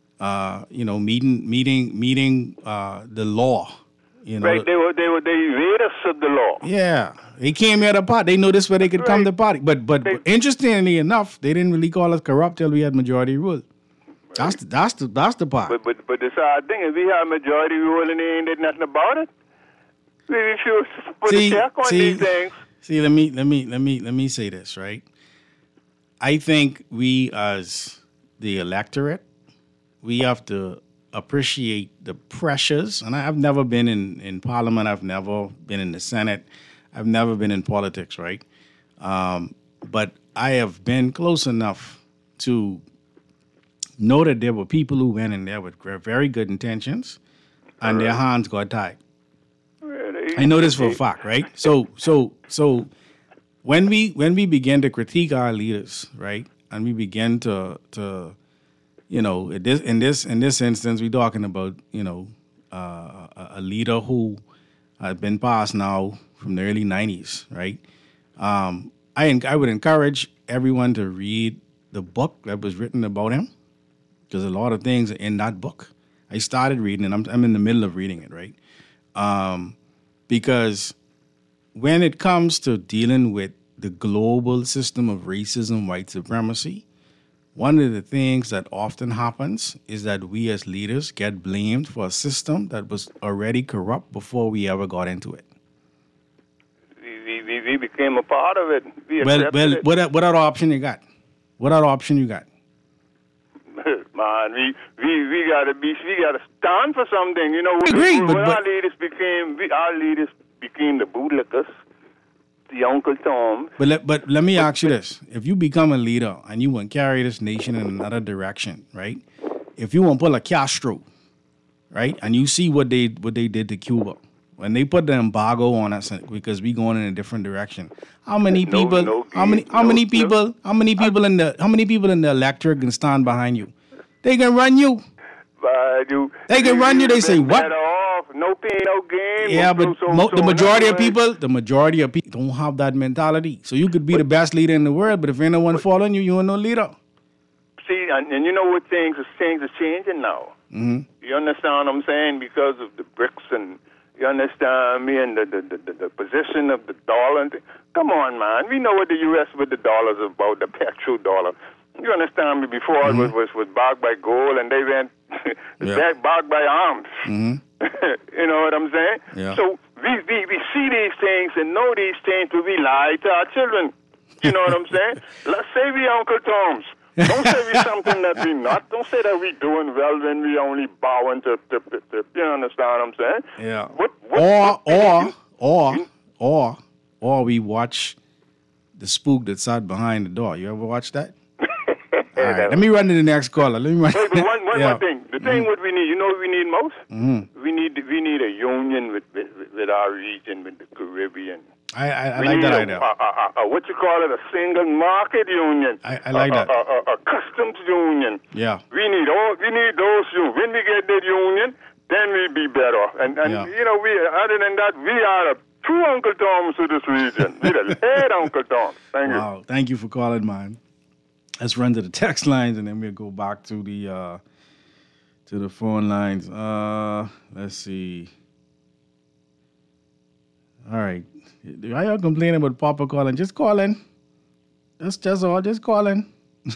meeting the law. You know, right, they were the invaders of the law. Yeah, they came here to party. They knew this where they could come to party. But interestingly enough, they didn't really call us corrupt till we had majority rule. That's the part. But the sad thing is we have majority rule and they ain't did nothing about it. We refuse to put a check on these things. See, let me say this, right? I think we as the electorate, we have to appreciate the pressures. And I've never been in Parliament. I've never been in the Senate. I've never been in politics, right? But I have been close enough to know that there were people who went in there with very good intentions, and their hands got tied. I know this for a fact, right? So when we begin to critique our leaders, right, and we begin to you know, in this instance, we're talking about, you know, a leader who has been passed now from the early 90s, right? I would encourage everyone to read the book that was written about him, because a lot of things are in that book. I started reading it. I'm in the middle of reading it, right? Because when it comes to dealing with the global system of racism, white supremacy, one of the things that often happens is that we as leaders get blamed for a system that was already corrupt before we ever got into it. We became a part of it. We accepted it. What other option you got? What other option you got? Man, we gotta stand for something. You know, our leaders became the bootlickers, the Uncle Tom. But let me ask you this: if you become a leader and you want to carry this nation in another direction, right? If you want to pull a Castro, right, and you see what they did to Cuba when they put the embargo on us because we going in a different direction. How many people in the electric can stand behind you? They can run you. They can run you. They say what? No pain, no gain. Yeah, but the majority of people don't have that mentality. So you could be the best leader in the world, but if ain't no one following you, you ain't no leader. See, and you know what things are changing now. Mm-hmm. You understand what I'm saying? Because of the BRICS and you understand me and the position of the dollar. Come on, man. We know what the U.S. with the dollar is about, the petrodollar. You understand me? Before it was backed by gold, and they went backed by arms. Mm-hmm. You know what I'm saying? Yeah. So we see these things and know these things, but we lie to our children. You know what I'm saying? Let's say we Uncle Toms. Don't say we something that we not. Don't say that we doing well when we only bowing to you understand what I'm saying? Yeah. Or we watch the spook that sat behind the door. You ever watch that? All right, let me run to the next caller. But one more thing. The thing what we need, you know what we need most? Mm-hmm. We need a union with our region, with the Caribbean. I like that idea. What you call it, a single market union. I like that. A customs union. Yeah. We need those unions. When we get that union, then we'll be better. And you know, other than that, we are a true Uncle Toms to this region. We're the head Uncle Tom. Thank you. Wow, thank you for calling, man. Let's run to the text lines, and then we'll go back to the phone lines. Let's see. All right. Why y'all complaining about Papa calling? Just calling. That's just all. Just calling.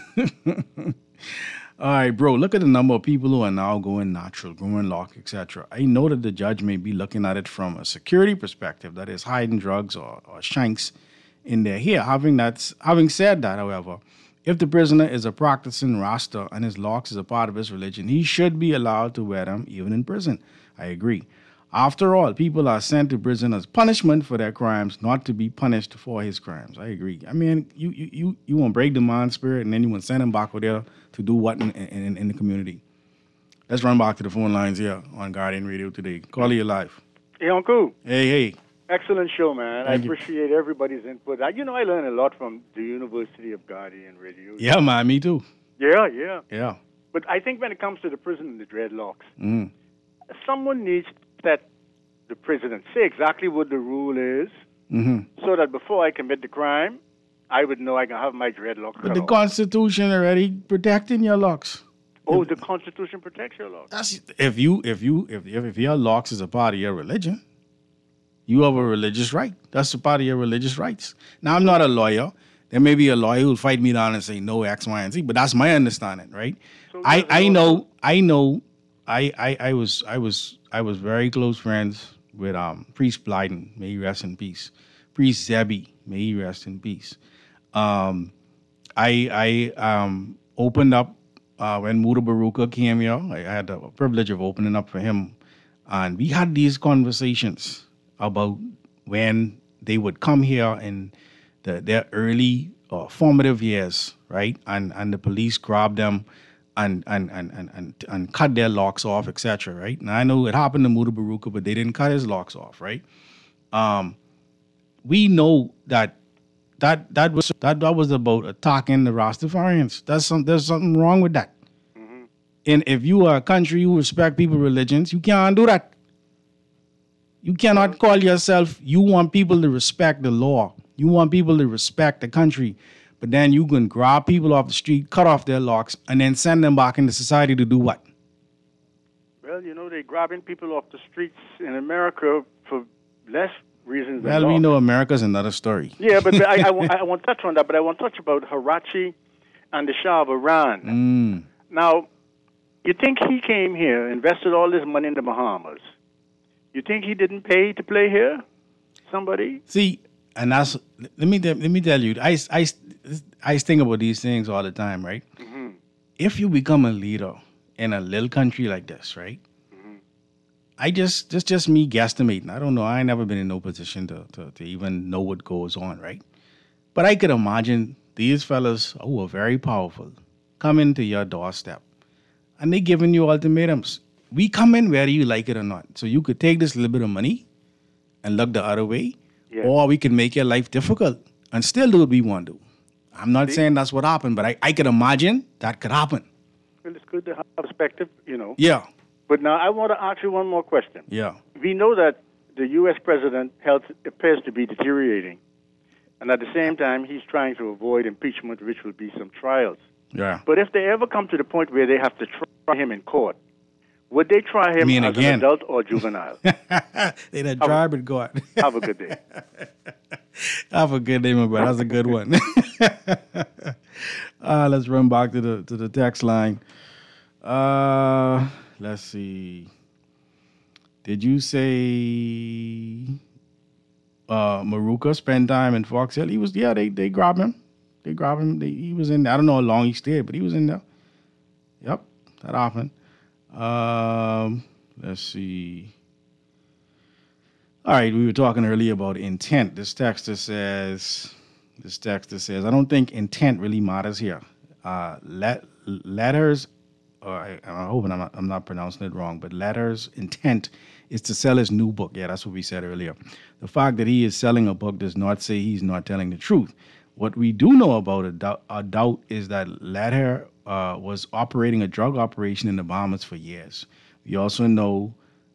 All right, bro. Look at the number of people who are now going natural, growing lock, etc. I know that the judge may be looking at it from a security perspective, that is hiding drugs or shanks in their hair. Having said that, however, if the prisoner is a practicing Rasta and his locks is a part of his religion, he should be allowed to wear them even in prison. I agree. After all, people are sent to prison as punishment for their crimes, not to be punished for his crimes. I agree. I mean, you want to break the man's spirit, and then you want to send him back over there to do what in the community. Let's run back to the phone lines here on Guardian Radio today. Call you live. Hey, Uncle. Hey. Excellent show, man. Thank you. I appreciate everybody's input. I learned a lot from the University of Guardian Radio. Yeah, man, me too. Yeah. But I think when it comes to the prison and the dreadlocks, someone needs to set the prison and say exactly what the rule is, so that before I commit the crime, I would know I can have my dreadlocks. But the Constitution already protecting your locks. Oh, the Constitution protects your locks. That's if your locks is a part of your religion, you have a religious right. That's a part of your religious rights. Now, I'm not a lawyer. There may be a lawyer who'll fight me down and say no X, Y, and Z, but that's my understanding, right? So I was very close friends with Priest Blyden, may he rest in peace. Priest Zebi, may he rest in peace. I opened up when Muda Baruka came here. I had the privilege of opening up for him, and we had these conversations about when they would come here in their early formative years, right? And the police grabbed them and cut their locks off, etc. Right? Now I know it happened to Muda Baruka, but they didn't cut his locks off, right? We know that was about attacking the Rastafarians. There's something wrong with that. And if you are a country who respect people's religions, you can't do that. You cannot call yourself, you want people to respect the law. You want people to respect the country. But then you can grab people off the street, cut off their locks, and then send them back into society to do what? Well, they're grabbing people off the streets in America for less reasons than Well, we know America's another story. Yeah, but I won't touch on that, but I want to touch about Harachi and the Shah of Iran. Now, you think he came here, invested all this money in the Bahamas? You think he didn't pay to play here? Somebody? See, and that's let me tell you, I think about these things all the time, right? Mm-hmm. If you become a leader in a little country like this, right? Mm-hmm. I just me guesstimating. I don't know. I ain't never been in no position to even know what goes on, right? But I could imagine these fellas who are very powerful coming to your doorstep and they giving you ultimatums. We come in whether you like it or not. So you could take this little bit of money and look the other way, or we can make your life difficult and still do what we want to. I'm not saying that's what happened, but I could imagine that could happen. Well, it's good to have perspective, you know. Yeah. But now I want to ask you one more question. Yeah. We know that the U.S. president's health appears to be deteriorating. And at the same time, he's trying to avoid impeachment, which will be some trials. Yeah. But if they ever come to the point where they have to try him in court, would they try him as an adult or juvenile? They'd have tried but go out. Have a good day. Have a good day, my brother. That's a good one. Let's run back to the text line. Let's see. Did you say Maruka spent time in Fox Hill? He was, they grabbed him. They grabbed him. He was in there. I don't know how long he stayed, but he was in there. Yep, that happened. Let's see. All right, we were talking earlier about intent. This texter says, I don't think intent really matters here. Letters, I'm hoping I'm not pronouncing it wrong, but Letters' intent is to sell his new book. Yeah, that's what we said earlier. The fact that he is selling a book does not say he's not telling the truth. What we do know about a doubt is that Letter was operating a drug operation in the Bahamas for years. We also know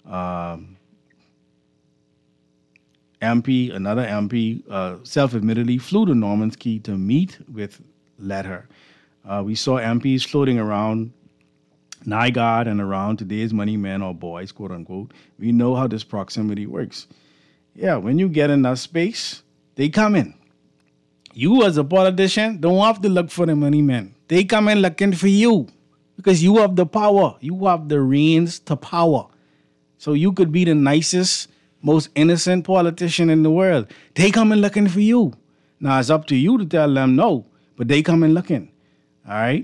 another MP, self-admittedly flew to Norman's Key to meet with Letter. We saw MPs floating around NIGOD and around today's money men or boys, quote unquote. We know how this proximity works. Yeah, when you get in that space, they come in. You as a politician don't have to look for the money men. They come in looking for you because you have the power. You have the reins to power. So you could be the nicest, most innocent politician in the world. They come in looking for you. Now, it's up to you to tell them no, but they come in looking. All right?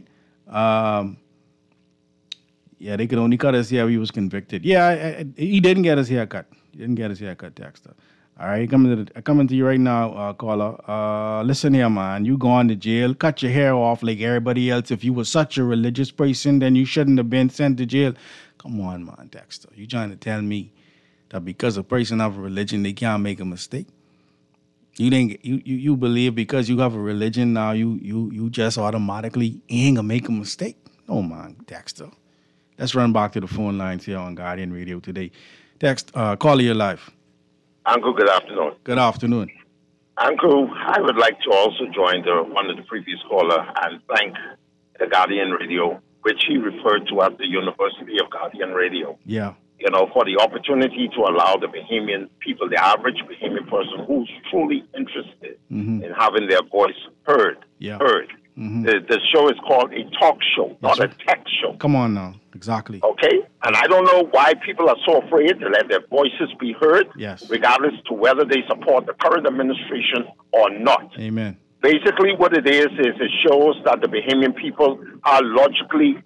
Yeah, they could only cut his hair if he was convicted. Yeah, he didn't get his hair cut. He didn't get his hair cut, Dexter. All right, coming to you right now, caller. Listen here, man. You going to jail. Cut your hair off like everybody else. If you were such a religious person, then you shouldn't have been sent to jail. Come on, man, Dexter. You trying to tell me that because a person have a religion, they can't make a mistake? You believe because you have a religion now, you just automatically ain't gonna make a mistake? No, man, Dexter. Let's run back to the phone lines here on Guardian Radio today. Caller, you're live. Uncle, good afternoon. Good afternoon. Uncle, I would like to also join one of the previous caller and thank the Guardian Radio, which he referred to as the University of Guardian Radio. Yeah. You know, for the opportunity to allow the Bahamian people, the average Bahamian person who's truly interested in having their voice heard. Mm-hmm. The show is called a talk show, not a text show. Come on now. Exactly. Okay? And I don't know why people are so afraid to let their voices be heard, regardless to whether they support the current administration or not. Amen. Basically, what it is it shows that the Bahamian people are logically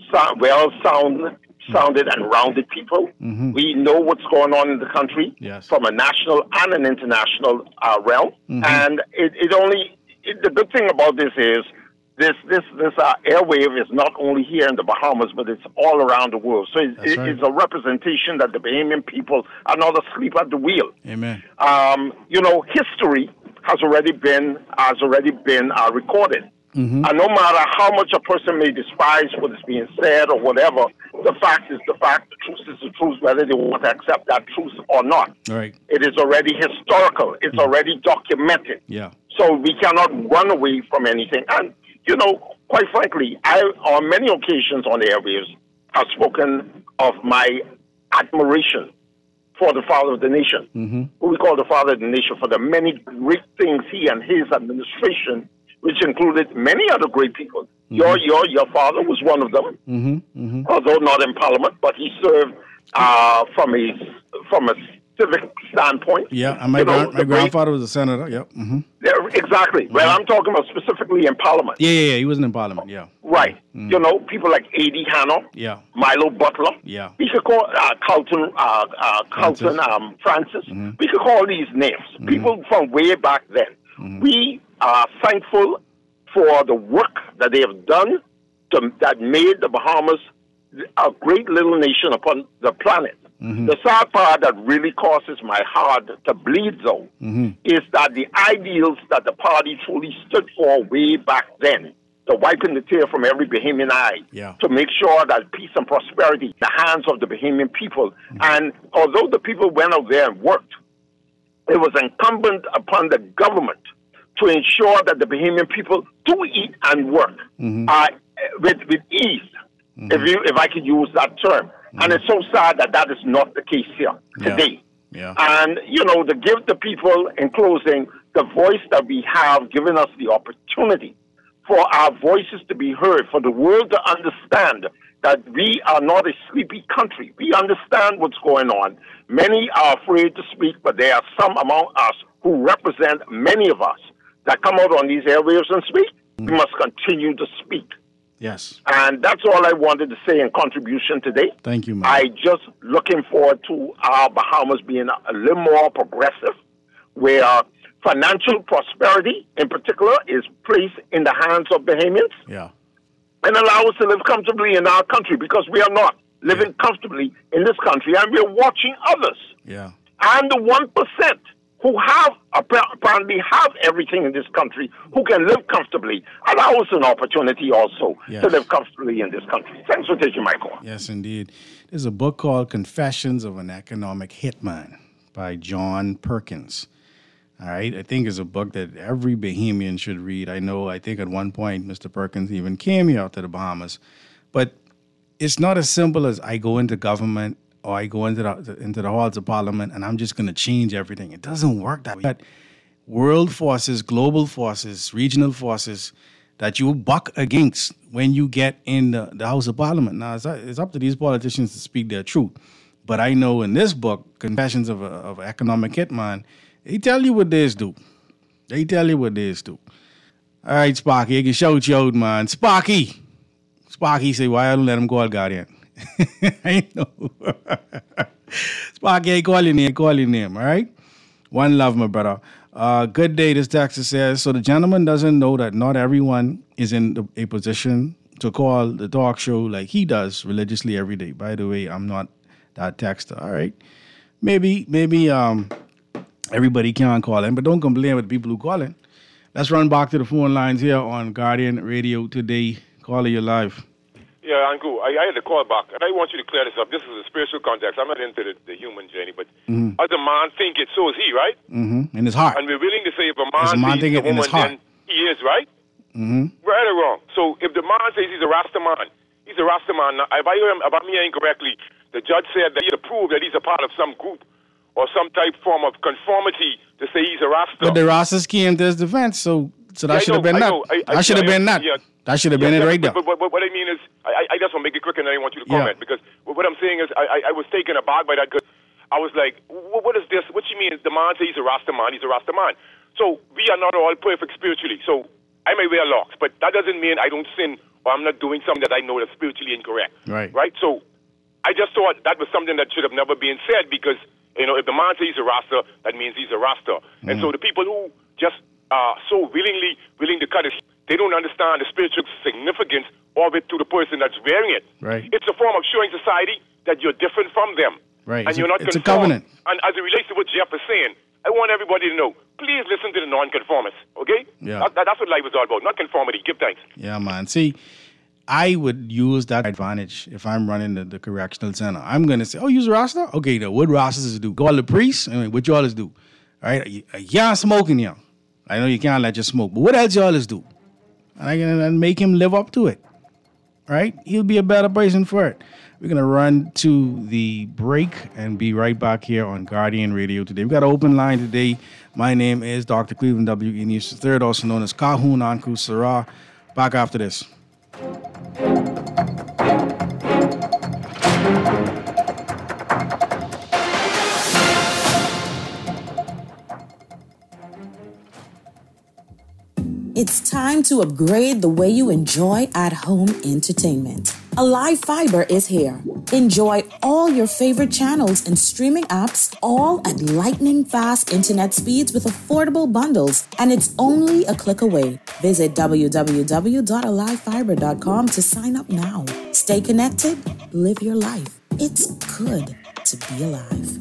sounded and rounded people. Mm-hmm. We know what's going on in the country from a national and an international realm. Mm-hmm. And the good thing about this is this airwave is not only here in the Bahamas, but it's all around the world. So it's a representation that the Bahamian people are not asleep at the wheel. Amen. History has already been recorded. Mm-hmm. And no matter how much a person may despise what is being said or whatever, the fact is the fact, the truth is the truth, whether they want to accept that truth or not. Right. It is already historical. It's already documented. Yeah. So we cannot run away from anything. And, quite frankly, I, on many occasions on the airwaves, have spoken of my admiration for the father of the nation, who we call the father of the nation, for the many great things he and his administration, which included many other great people, Your father was one of them, although not in Parliament, but he served from a civic standpoint. Yeah, and my grandfather was a senator. Yep. Yeah, exactly. Well, I'm talking about specifically in Parliament. Yeah, he wasn't in Parliament. Yeah. Right. You know, people like A.D. Hanna, Milo Butler. Yeah. We could call Carlton Francis. We could call these names. People from way back then. We are thankful for the work that they have done that made the Bahamas a great little nation upon the planet. The sad part that really causes my heart to bleed, though, is that the ideals that the party truly stood for way back then, the wiping the tear from every Bahamian eye, to make sure that peace and prosperity in the hands of the Bahamian people. And although the people went out there and worked, it was incumbent upon the government to ensure that the Bahamian people do eat and work with ease, if I could use that term. And it's so sad that that is not the case here today. And, you know, to give the people, in closing, the voice that we have, given us the opportunity for our voices to be heard, for the world to understand that we are not a sleepy country. We understand what's going on. Many are afraid to speak, but there are some among us who represent many of us that come out on these airwaves and speak. We must continue to speak. Yes. And that's all I wanted to say in contribution today. Thank you, man. I just looking forward to our Bahamas being a little more progressive, where financial prosperity, in particular, is placed in the hands of Bahamians. Yeah. And allow us to live comfortably in our country, because we are not living comfortably in this country, and we're watching others. Yeah. And the 1% who apparently have everything in this country, who can live comfortably, allow us an opportunity also to live comfortably in this country. Thanks for taking my call. Yes, indeed. There's a book called Confessions of an Economic Hitman by John Perkins. All right, I think it's a book that every Bahamian should read. I think at one point Mr. Perkins even came here out to the Bahamas. But it's not as simple as I go into government or I go into the halls of Parliament and I'm just going to change everything. It doesn't work that way. But world forces, global forces, regional forces that you buck against when you get in the House of Parliament. Now, it's up to these politicians to speak their truth. But I know in this book, Confessions of an Economic Hitman, they tell you what this do. They tell you what this do. All right, Sparky, I can shout you out, man. Sparky say, why I don't let him call Guardian? I know. Sparky, I call your name, all right? One love, my brother. Good day, this texter says, so the gentleman doesn't know that not everyone is in a position to call the talk show like he does religiously every day. By the way, I'm not that texter, all right? Maybe everybody can call in, but don't complain with the people who call in. Let's run back to the phone lines here on Guardian Radio today. Caller, you're live. Yeah, Angu, I had to call back, and I want you to clear this up. This is a spiritual context. I'm not into the human journey, but as a man think it, so is he, right? In his heart. And we're willing to say if a man thinks a woman, then he is, right? Right or wrong? So if the man says he's a Rasta man, he's a Rasta man. Now, if I hear him about me incorrectly, the judge said that he had to prove that he's a part of some group or some type form of conformity to say he's a Rasta. But the Rastas came to his defense, so that should have been that. That should have been that. That should have been it right there. But what I mean is, I just want to make it quick and then I want you to comment, because what I'm saying is I was taken aback by that, because I was like, what is this? What you mean? The man says he's a Rasta man, he's a Rasta man. So we are not all perfect spiritually. So I may wear locks, but that doesn't mean I don't sin or I'm not doing something that I know that's spiritually incorrect. Right? So I just thought that was something that should have never been said, because, you know, if the man says he's a Rasta, that means he's a Rasta. And so the people who just are so willing to cut it, they don't understand the spiritual significance of it to the person that's wearing it. Right. It's a form of showing society that you're different from them. Right. And you're not it's conformed. a covenant. And as it relates to what Jeff is saying, I want everybody to know, please listen to the non-conformists, okay? Yeah. That's what life is all about, not conformity. Give thanks. Yeah, man. See, I would use that advantage if I'm running the correctional center. I'm going to say, oh, use Rasta? Okay, now, what Rastas do? Call the priest? I mean, what y'all do? All right? You can't smoke in here. I know you can't let you smoke, but what else y'all do? And I can make him live up to it. Right? He'll be a better person for it. We're going to run to the break and be right back here on Guardian Radio today. We've got an open line today. My name is Dr. Cleveland W. Enos III, also known as Kahun Anku Sarah. Back after this. It's time to upgrade the way you enjoy at-home entertainment. Alive Fiber is here. Enjoy all your favorite channels and streaming apps, all at lightning-fast internet speeds with affordable bundles, and it's only a click away. Visit www.alivefiber.com to sign up now. Stay connected, live your life. It's good to be alive.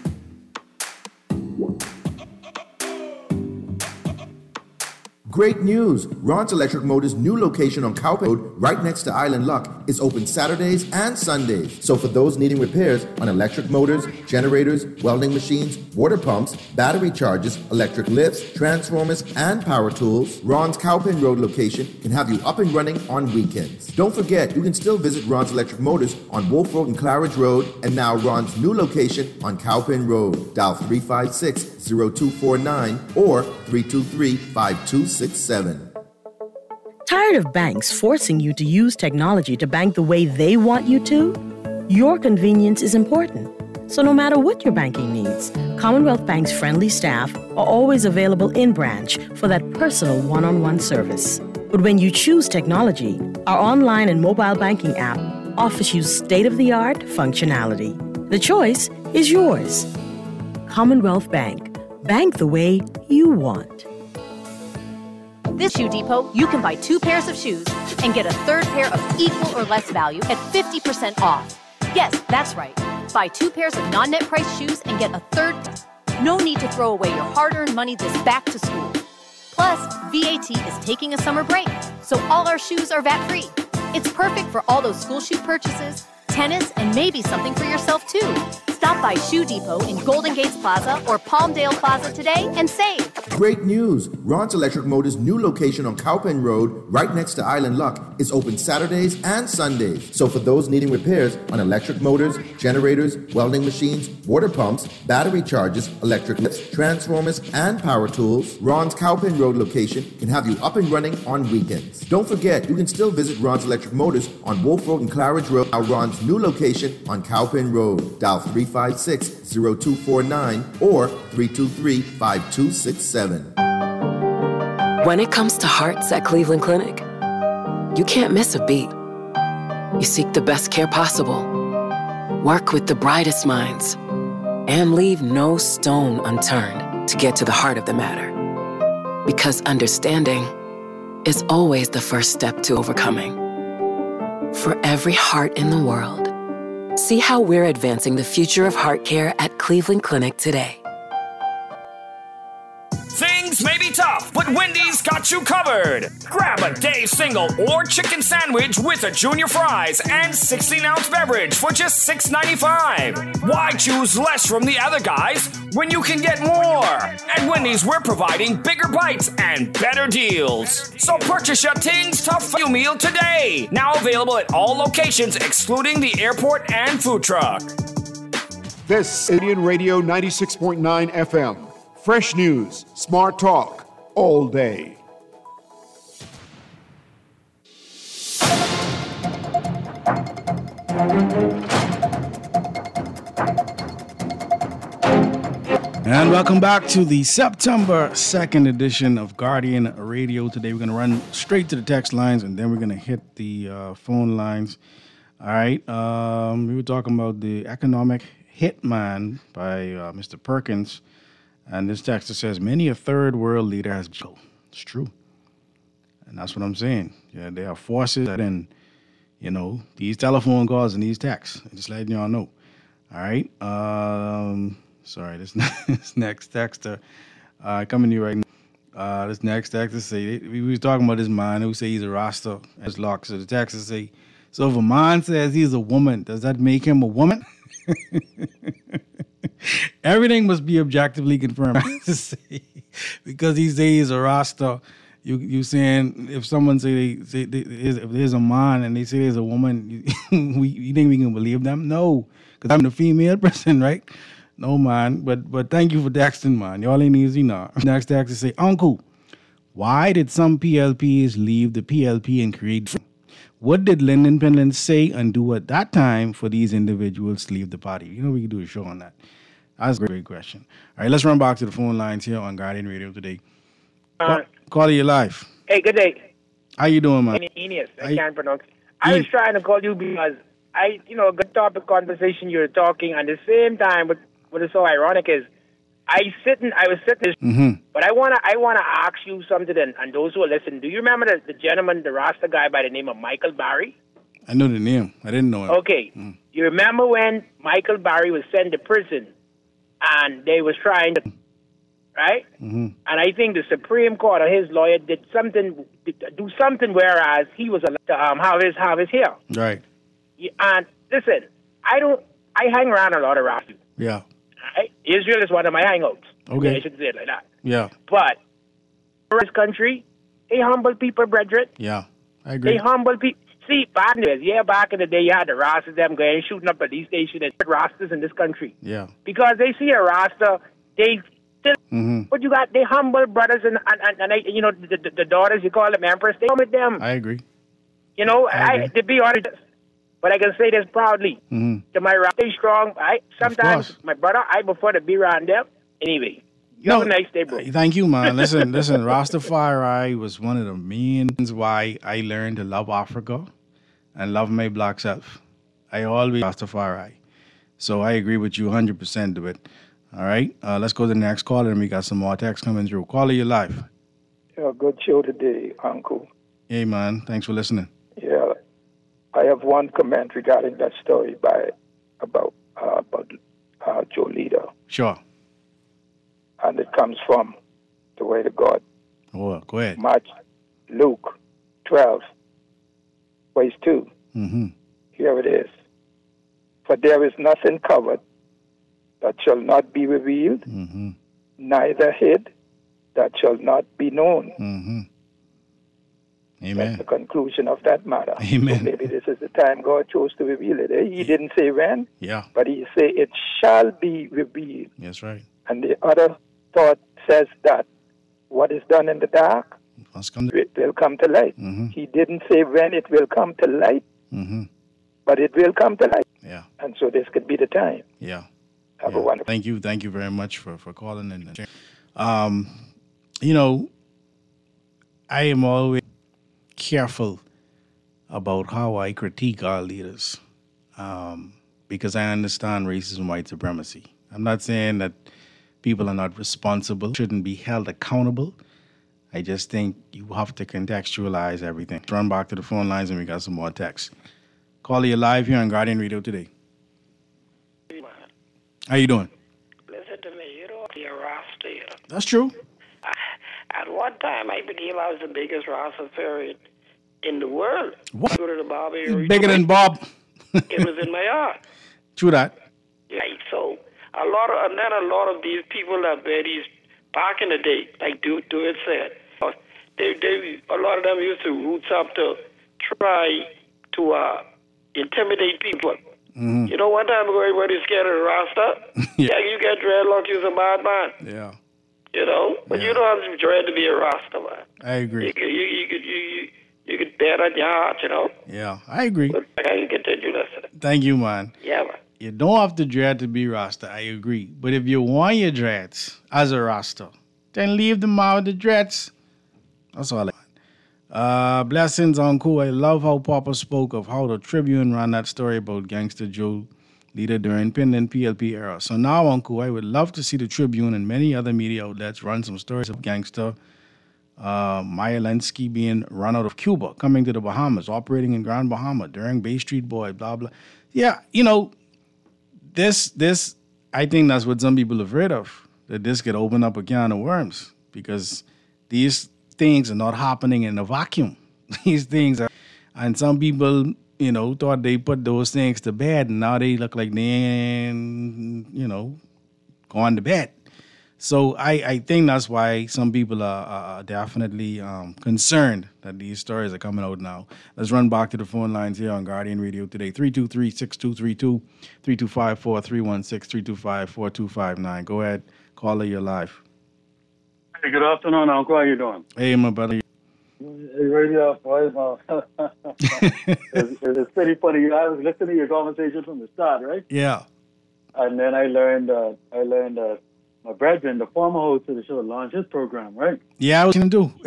Great news! Ron's Electric Motors' new location on Cowpen Road, right next to Island Luck, is open Saturdays and Sundays. So for those needing repairs on electric motors, generators, welding machines, water pumps, battery chargers, electric lifts, transformers, and power tools, Ron's Cowpen Road location can have you up and running on weekends. Don't forget, you can still visit Ron's Electric Motors on Wolf Road and Claridge Road, and now Ron's new location on Cowpen Road. Dial 356-0249 or 323-5267. Tired of banks forcing you to use technology to bank the way they want you to? Your convenience is important. So no matter what your banking needs, Commonwealth Bank's friendly staff are always available in branch for that personal one-on-one service. But when you choose technology, our online and mobile banking app offers you state-of-the-art functionality. The choice is yours. Commonwealth Bank. Bank the way you want. This Shoe Depot, you can buy 2 pairs of shoes and get a third pair of equal or less value at 50% off. Yes, that's right. Buy 2 pairs of non-net price shoes and get a third. No need to throw away your hard-earned money this back to school. Plus, VAT is taking a summer break, so all our shoes are VAT-free. It's perfect for all those school shoe purchases, tennis, and maybe something for yourself too. Stop by Shoe Depot in Golden Gates Plaza or Palmdale Plaza today and save. Great news! Ron's Electric Motors' new location on Cowpen Road, right next to Island Luck, is open Saturdays and Sundays. So for those needing repairs on electric motors, generators, welding machines, water pumps, battery chargers, electric lifts, transformers, and power tools, Ron's Cowpen Road location can have you up and running on weekends. Don't forget, you can still visit Ron's Electric Motors on Wolf Road and Claridge Road, our Ron's new location on Cowpen Road. Dial 356-0249 or 323-5267. When it comes to hearts at Cleveland Clinic, you can't miss a beat. You seek the best care possible, work with the brightest minds, and leave no stone unturned to get to the heart of the matter. Because understanding is always the first step to overcoming. For every heart in the world, see how we're advancing the future of heart care at Cleveland Clinic today. Things may be tough, but Wendy's got you covered. Grab a day single or chicken sandwich with a junior fries and 16-ounce beverage for just $6.95. Why choose less from the other guys when you can get more? At Wendy's, we're providing bigger bites and better deals. So purchase your Things Tough Value meal today. Now available at all locations excluding the airport and food truck. This is Indian Radio 96.9 FM. Fresh news, smart talk, all day. And welcome back to the September 2nd edition of Guardian Radio. Today we're going to run straight to the text lines and then we're going to hit the phone lines. All right. We were talking about the economic hitman by Mr. Perkins. And this text says, many a third world leader has... It's true. And that's what I'm saying. Yeah, there are forces that in, these telephone calls and these texts. Just letting y'all know. All right. Sorry, this next texter coming to you right now. This next texter say, we was talking about this man who say he's a Rasta as locked. So the texter say, so if a man says he's a woman, does that make him a woman? Everything must be objectively confirmed. Because he says he's a Rasta. You saying if someone if there's a man and they say there's a woman, you think we can believe them? No, because I'm the female person, right? No, man. But thank you for texting, man. Y'all ain't easy now. Next texter say, Uncle, why did some PLPs leave the PLP and create? What did Lyndon Penland say and do at that time for these individuals to leave the party? You know, we could do a show on that. That's a great question. All right, let's run back to the phone lines here on Guardian Radio today. Call you live. Hey, good day. How you doing, man? Aeneas, I can't pronounce. I was trying to call you because a good topic conversation you were talking, and at the same time, what is so ironic is I was sitting, but I wanna ask you something, and those who are listening, do you remember the gentleman, the Rasta guy by the name of Michael Barry? I know the name. I didn't know him. Okay. You remember when Michael Barry was sent to prison, and they was trying to, right? And I think the Supreme Court or his lawyer did do something, whereas he was allowed to have his hair. Right. Yeah, and listen, I hang around a lot of Rasta. Yeah. Right? Israel is one of my hangouts. Okay. I should say it like that. Yeah. But for this country, they humble people, brethren. Yeah. I agree. They humble people. See, back in the day, you had the Rastas them going shooting up at these stations and Rastas in this country. Yeah. Because they see a Rasta, they still, but you got, they humble brothers and the daughters, you call them empress, they come with them. I agree. You know, to be honest, but I can say this proudly. To my Rasta, stay strong. Sometimes, my brother, I prefer to be around them. Anyway, you have a nice day, bro. Thank you, man. Listen, Rastafari was one of the main reasons why I learned to love Africa and love my black self. I always Rastafari. So I agree with you 100% to it. All right, let's go to the next caller, and we got some more texts coming through. Caller, you live. Yeah, good show today, Uncle. Hey, man. Thanks for listening. Yeah, I have one comment regarding that story about Joe Leader. Sure. And it comes from the Word of God. Oh, go ahead. Luke 12, verse 2. Here it is. For there is nothing covered that shall not be revealed, neither hid that shall not be known. Amen. That's the conclusion of that matter. Amen. So maybe this is the time God chose to reveal it. He didn't say when, but he said it shall be revealed. That's right. And the other thought says that what is done in the dark, it will come to light. He didn't say when it will come to light, but it will come to light. Yeah. And so this could be the time. Yeah. Have a wonderful. Thank you very much for calling in. You know, I am always careful about how I critique our leaders because I understand racism, white supremacy. I'm not saying that people are not responsible, shouldn't be held accountable. I just think you have to contextualize everything. Let's run back to the phone lines, and we got some more texts. Caller, you live here on Guardian Radio today. How you doing? Listen to me, you don't be a Rasta, you know. That's true. At one time, I believe I was the biggest Rastafarian in the world. What? Go to the barber area. Bigger than Bob. It was in my heart. True that. Right, so a lot of these people that were these back in the day, like Do It said, a lot of them used to roots up to try to intimidate people. You know, one time ago, everybody's scared of the Rasta. Yeah, you get dreadlocks, you're a bad man. Yeah. You know, but you don't have to dread to be a Rasta, man. I agree. You could bear that in your heart, you know. Yeah, I agree. But I can continue listening. Thank you, man. Yeah, man. You don't have to dread to be Rasta. I agree. But if you want your dreads as a Rasta, then leave them out of the dreads. That's all I want. Blessings, Uncle. I love how Papa spoke of how the Tribune ran that story about Gangster Joe Leader during Penland PLP era. So now, Uncle, I would love to see the Tribune and many other media outlets run some stories of Gangster Meyer Lansky being run out of Cuba, coming to the Bahamas, operating in Grand Bahama during Bay Street Boy, blah, blah. Yeah, you know, this, I think that's what some people are afraid of, that this could open up a can of worms, because these things are not happening in a vacuum. These things are, and some people, you know, thought they put those things to bed, and now they look like they ain't, you know, gone to bed. So I think that's why some people are definitely concerned that these stories are coming out now. Let's run back to the phone lines here on Guardian Radio today. 323-6232, 325-4316, 325-4259. Go ahead. Caller, you're live. Hey, good afternoon, Uncle. How you doing? Hey, my brother. Radio, boy, it's pretty funny. I was listening to your conversation from the start, right? Yeah. And then I learned my brethren, the former host of the show, launched his program, right? Yeah, I was going to do.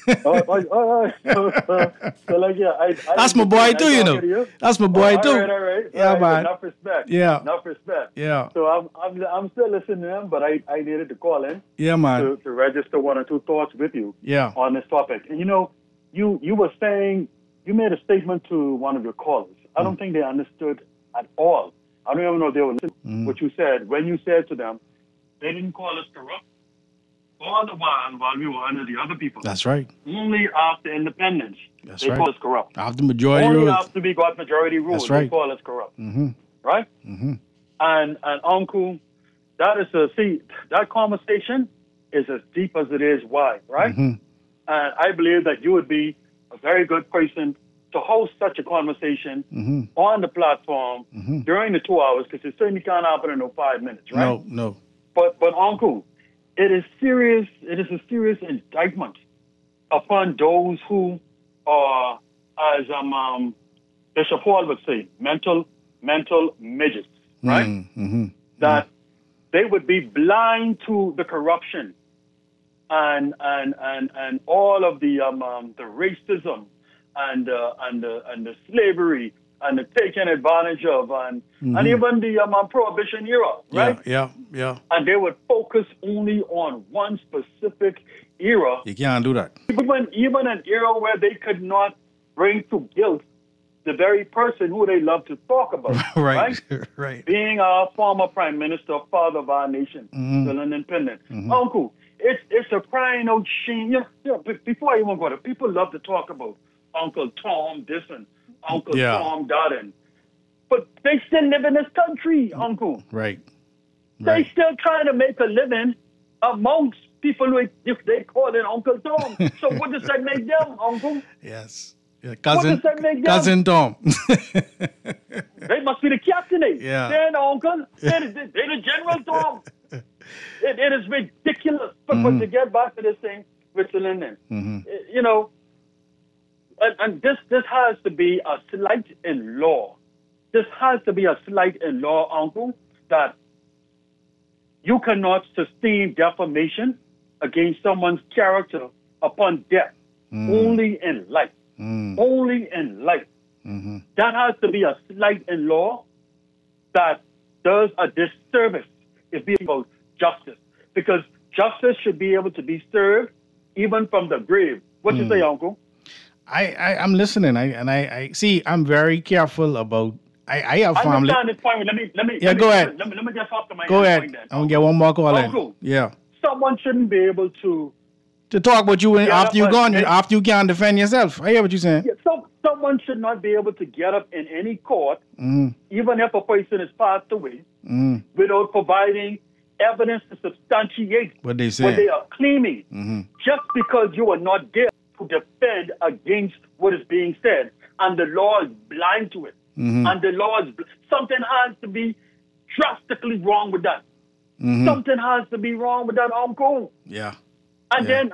So like, yeah, that's my boy too, you know. That's my boy too. All right. Yeah, man. Enough respect. Yeah. Enough respect. Yeah. So I'm still listening to him, but I needed to call in. Yeah, man. To register one or two thoughts with you. Yeah. On this topic, and you know, you were saying you made a statement to one of your callers. I don't think they understood at all. I don't even know if they were listening. What you said when you said to them, they didn't call us corrupt. All the while we were under the other people. That's right. Only after independence, they call us corrupt. After majority Only rule. after we got majority rule, That's right. they call us corrupt. Mm-hmm. Right? Mm-hmm. And Uncle, that conversation is as deep as it is wide, right? Mm-hmm. And I believe that you would be a very good person to host such a conversation on the platform during the 2 hours, because it certainly can't happen in 5 minutes, right? No. But Uncle, it is serious. It is a serious indictment upon those who are, as Bishop Hall would say, mental midgets, right? Mm-hmm. That they would be blind to the corruption and all of the racism and the slavery and the taking advantage of and even the prohibition era, right? Yeah. And they would focus only on one specific era. You can't do that. Even an era where they could not bring to guilt the very person who they love to talk about, right? Being our former prime minister, father of our nation, still independent. Uncle, it's a crying out shame. Before I even go there, people love to talk about Uncle Tom this and Uncle Tom that, but they still live in this country, Uncle. Right. They still trying to make a living amongst people who they call it Uncle Tom. So what does that make them, Uncle? Yes. What does that make them? Cousin Tom. They must be the captain. Yeah. They're the uncle. They're the General Tom. It is ridiculous. But to get back to this thing with Linden, you know, and this has to be a slight in law. This has to be a slight in law, Uncle, that you cannot sustain defamation against someone's character upon death, only in life. Only in life. That has to be a slight in law that does a disservice if we about justice. Because justice should be able to be served even from the grave. What you say, Uncle? I'm listening. I see. I'm very careful about. I have family. I understand this point. Let me. Go ahead. Let me just talk to my. Go ahead. Point then. I'm gonna get one more call Uncle, in. Yeah. Someone shouldn't be able to talk about you after you're gone. After you can't defend yourself. I hear what you're saying. Yeah, someone should not be able to get up in any court, even if a person has passed away, without providing evidence to substantiate what they say. What they are claiming, just because you are not there to defend against what is being said, and the law is blind to it, and the law is something has to be drastically wrong with that. Something has to be wrong with that, Uncle. Yeah. And then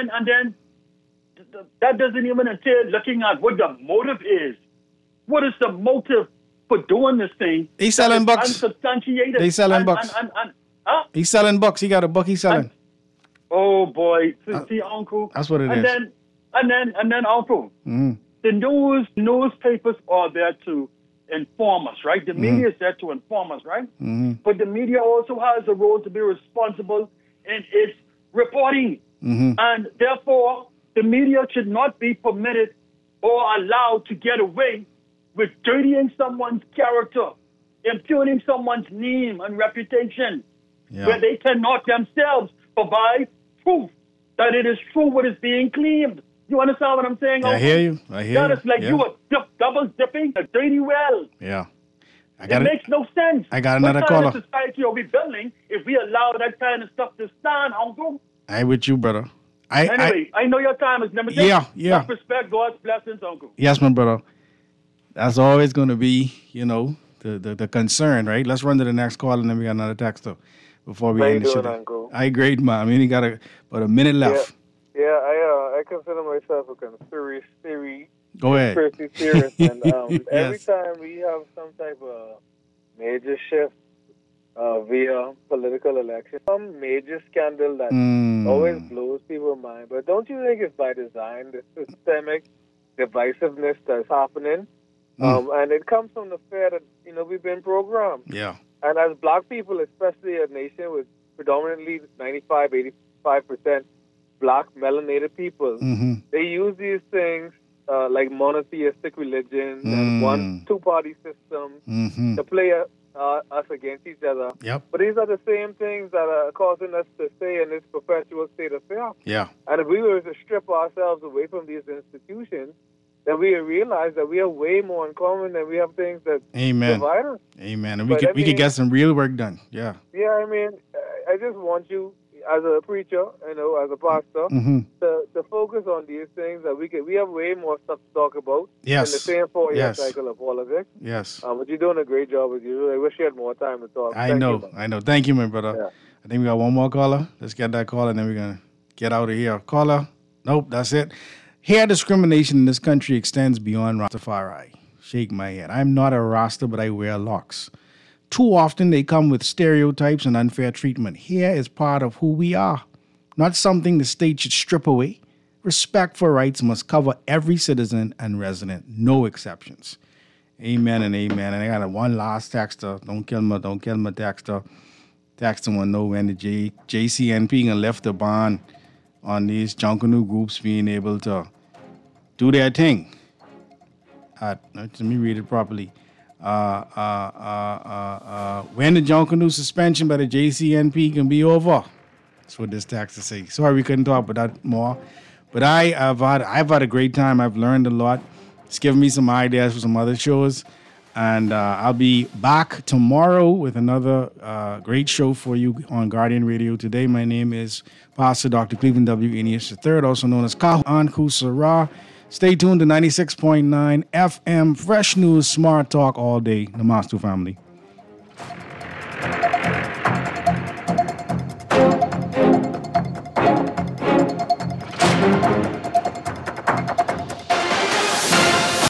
that doesn't even entail looking at what the motive is. What is the motive for doing this thing? He's selling bucks. Unsubstantiated. They selling bucks. Huh? He's selling bucks. He got a buck he's selling. Oh boy, see, Uncle. That's what it is. And then, Uncle. The newspapers are there to inform us, right? The media is there to inform us, right? But the media also has a role to be responsible in its reporting. And therefore, the media should not be permitted or allowed to get away with dirtying someone's character, impugning someone's name and reputation, where they cannot themselves provide proof that it is true what is being claimed. You understand what I'm saying? I hear you. That is like you are double dipping a dirty well. Yeah. It makes no sense. I got another caller. caller. What kind of society are we building if we allow that kind of stuff to stand, Uncle? I'm with you, brother. I know your time is limited. Yeah. Respect God's blessings, Uncle. Yes, my brother. That's always going to be, the concern, right? Let's run to the next call, and then we got another texter before we end the show. Uncle? I great, man. We only got about a minute left. Yeah, I consider myself a conspiracy theorist. Go ahead. Conspiracy theorist, and every Yes. time we have some type of major shift via political election, some major scandal that always blows people's mind. But don't you think it's by design, the systemic divisiveness that's happening? And it comes from the fact that, we've been programmed. Yeah. And as black people, especially a nation with predominantly 95, 85% black melanated people, they use these things like monotheistic religions and two-party systems to play us against each other. Yep. But these are the same things that are causing us to stay in this perpetual state of fear. Yeah. And if we were to strip ourselves away from these institutions, then we realize that we have way more in common and we have things that Amen. divide us. Amen. And But we could get some real work done. Yeah. Yeah, I mean, I just want you, as a preacher, as a pastor, to focus on these things that we have way more stuff to talk about Yes. in the same 4-year Yes. cycle of politics. Yes. But you're doing a great job as usual. I wish you had more time to talk. I Thank know. you, man. I know. Thank you, my brother. Yeah. I think we got one more caller. Let's get that caller, and then we're going to get out of here. Caller? Nope, that's it. Hair discrimination in this country extends beyond Rastafari. Shake my head. I'm not a Rasta, but I wear locks. Too often, they come with stereotypes and unfair treatment. Hair is part of who we are, not something the state should strip away. Respect for rights must cover every citizen and resident, no exceptions. Amen and amen. And I got one last texter. Don't kill me texter. Texter want to know when the JCNP gonna lift the ban on these Junkanoo groups being able to do their thing. Let me read it properly. When the Junkanoo suspension by the JCNP can be over. That's what this texter say. Sorry we couldn't talk about that more. But I've had a great time. I've learned a lot. It's given me some ideas for some other shows. And I'll be back tomorrow with another great show for you on Guardian Radio today. My name is Pastor Dr. Cleveland W. Enius III, also known as Kahu Anku Sarah. Stay tuned to 96.9 FM, Fresh News, Smart Talk all day. Namaste, family.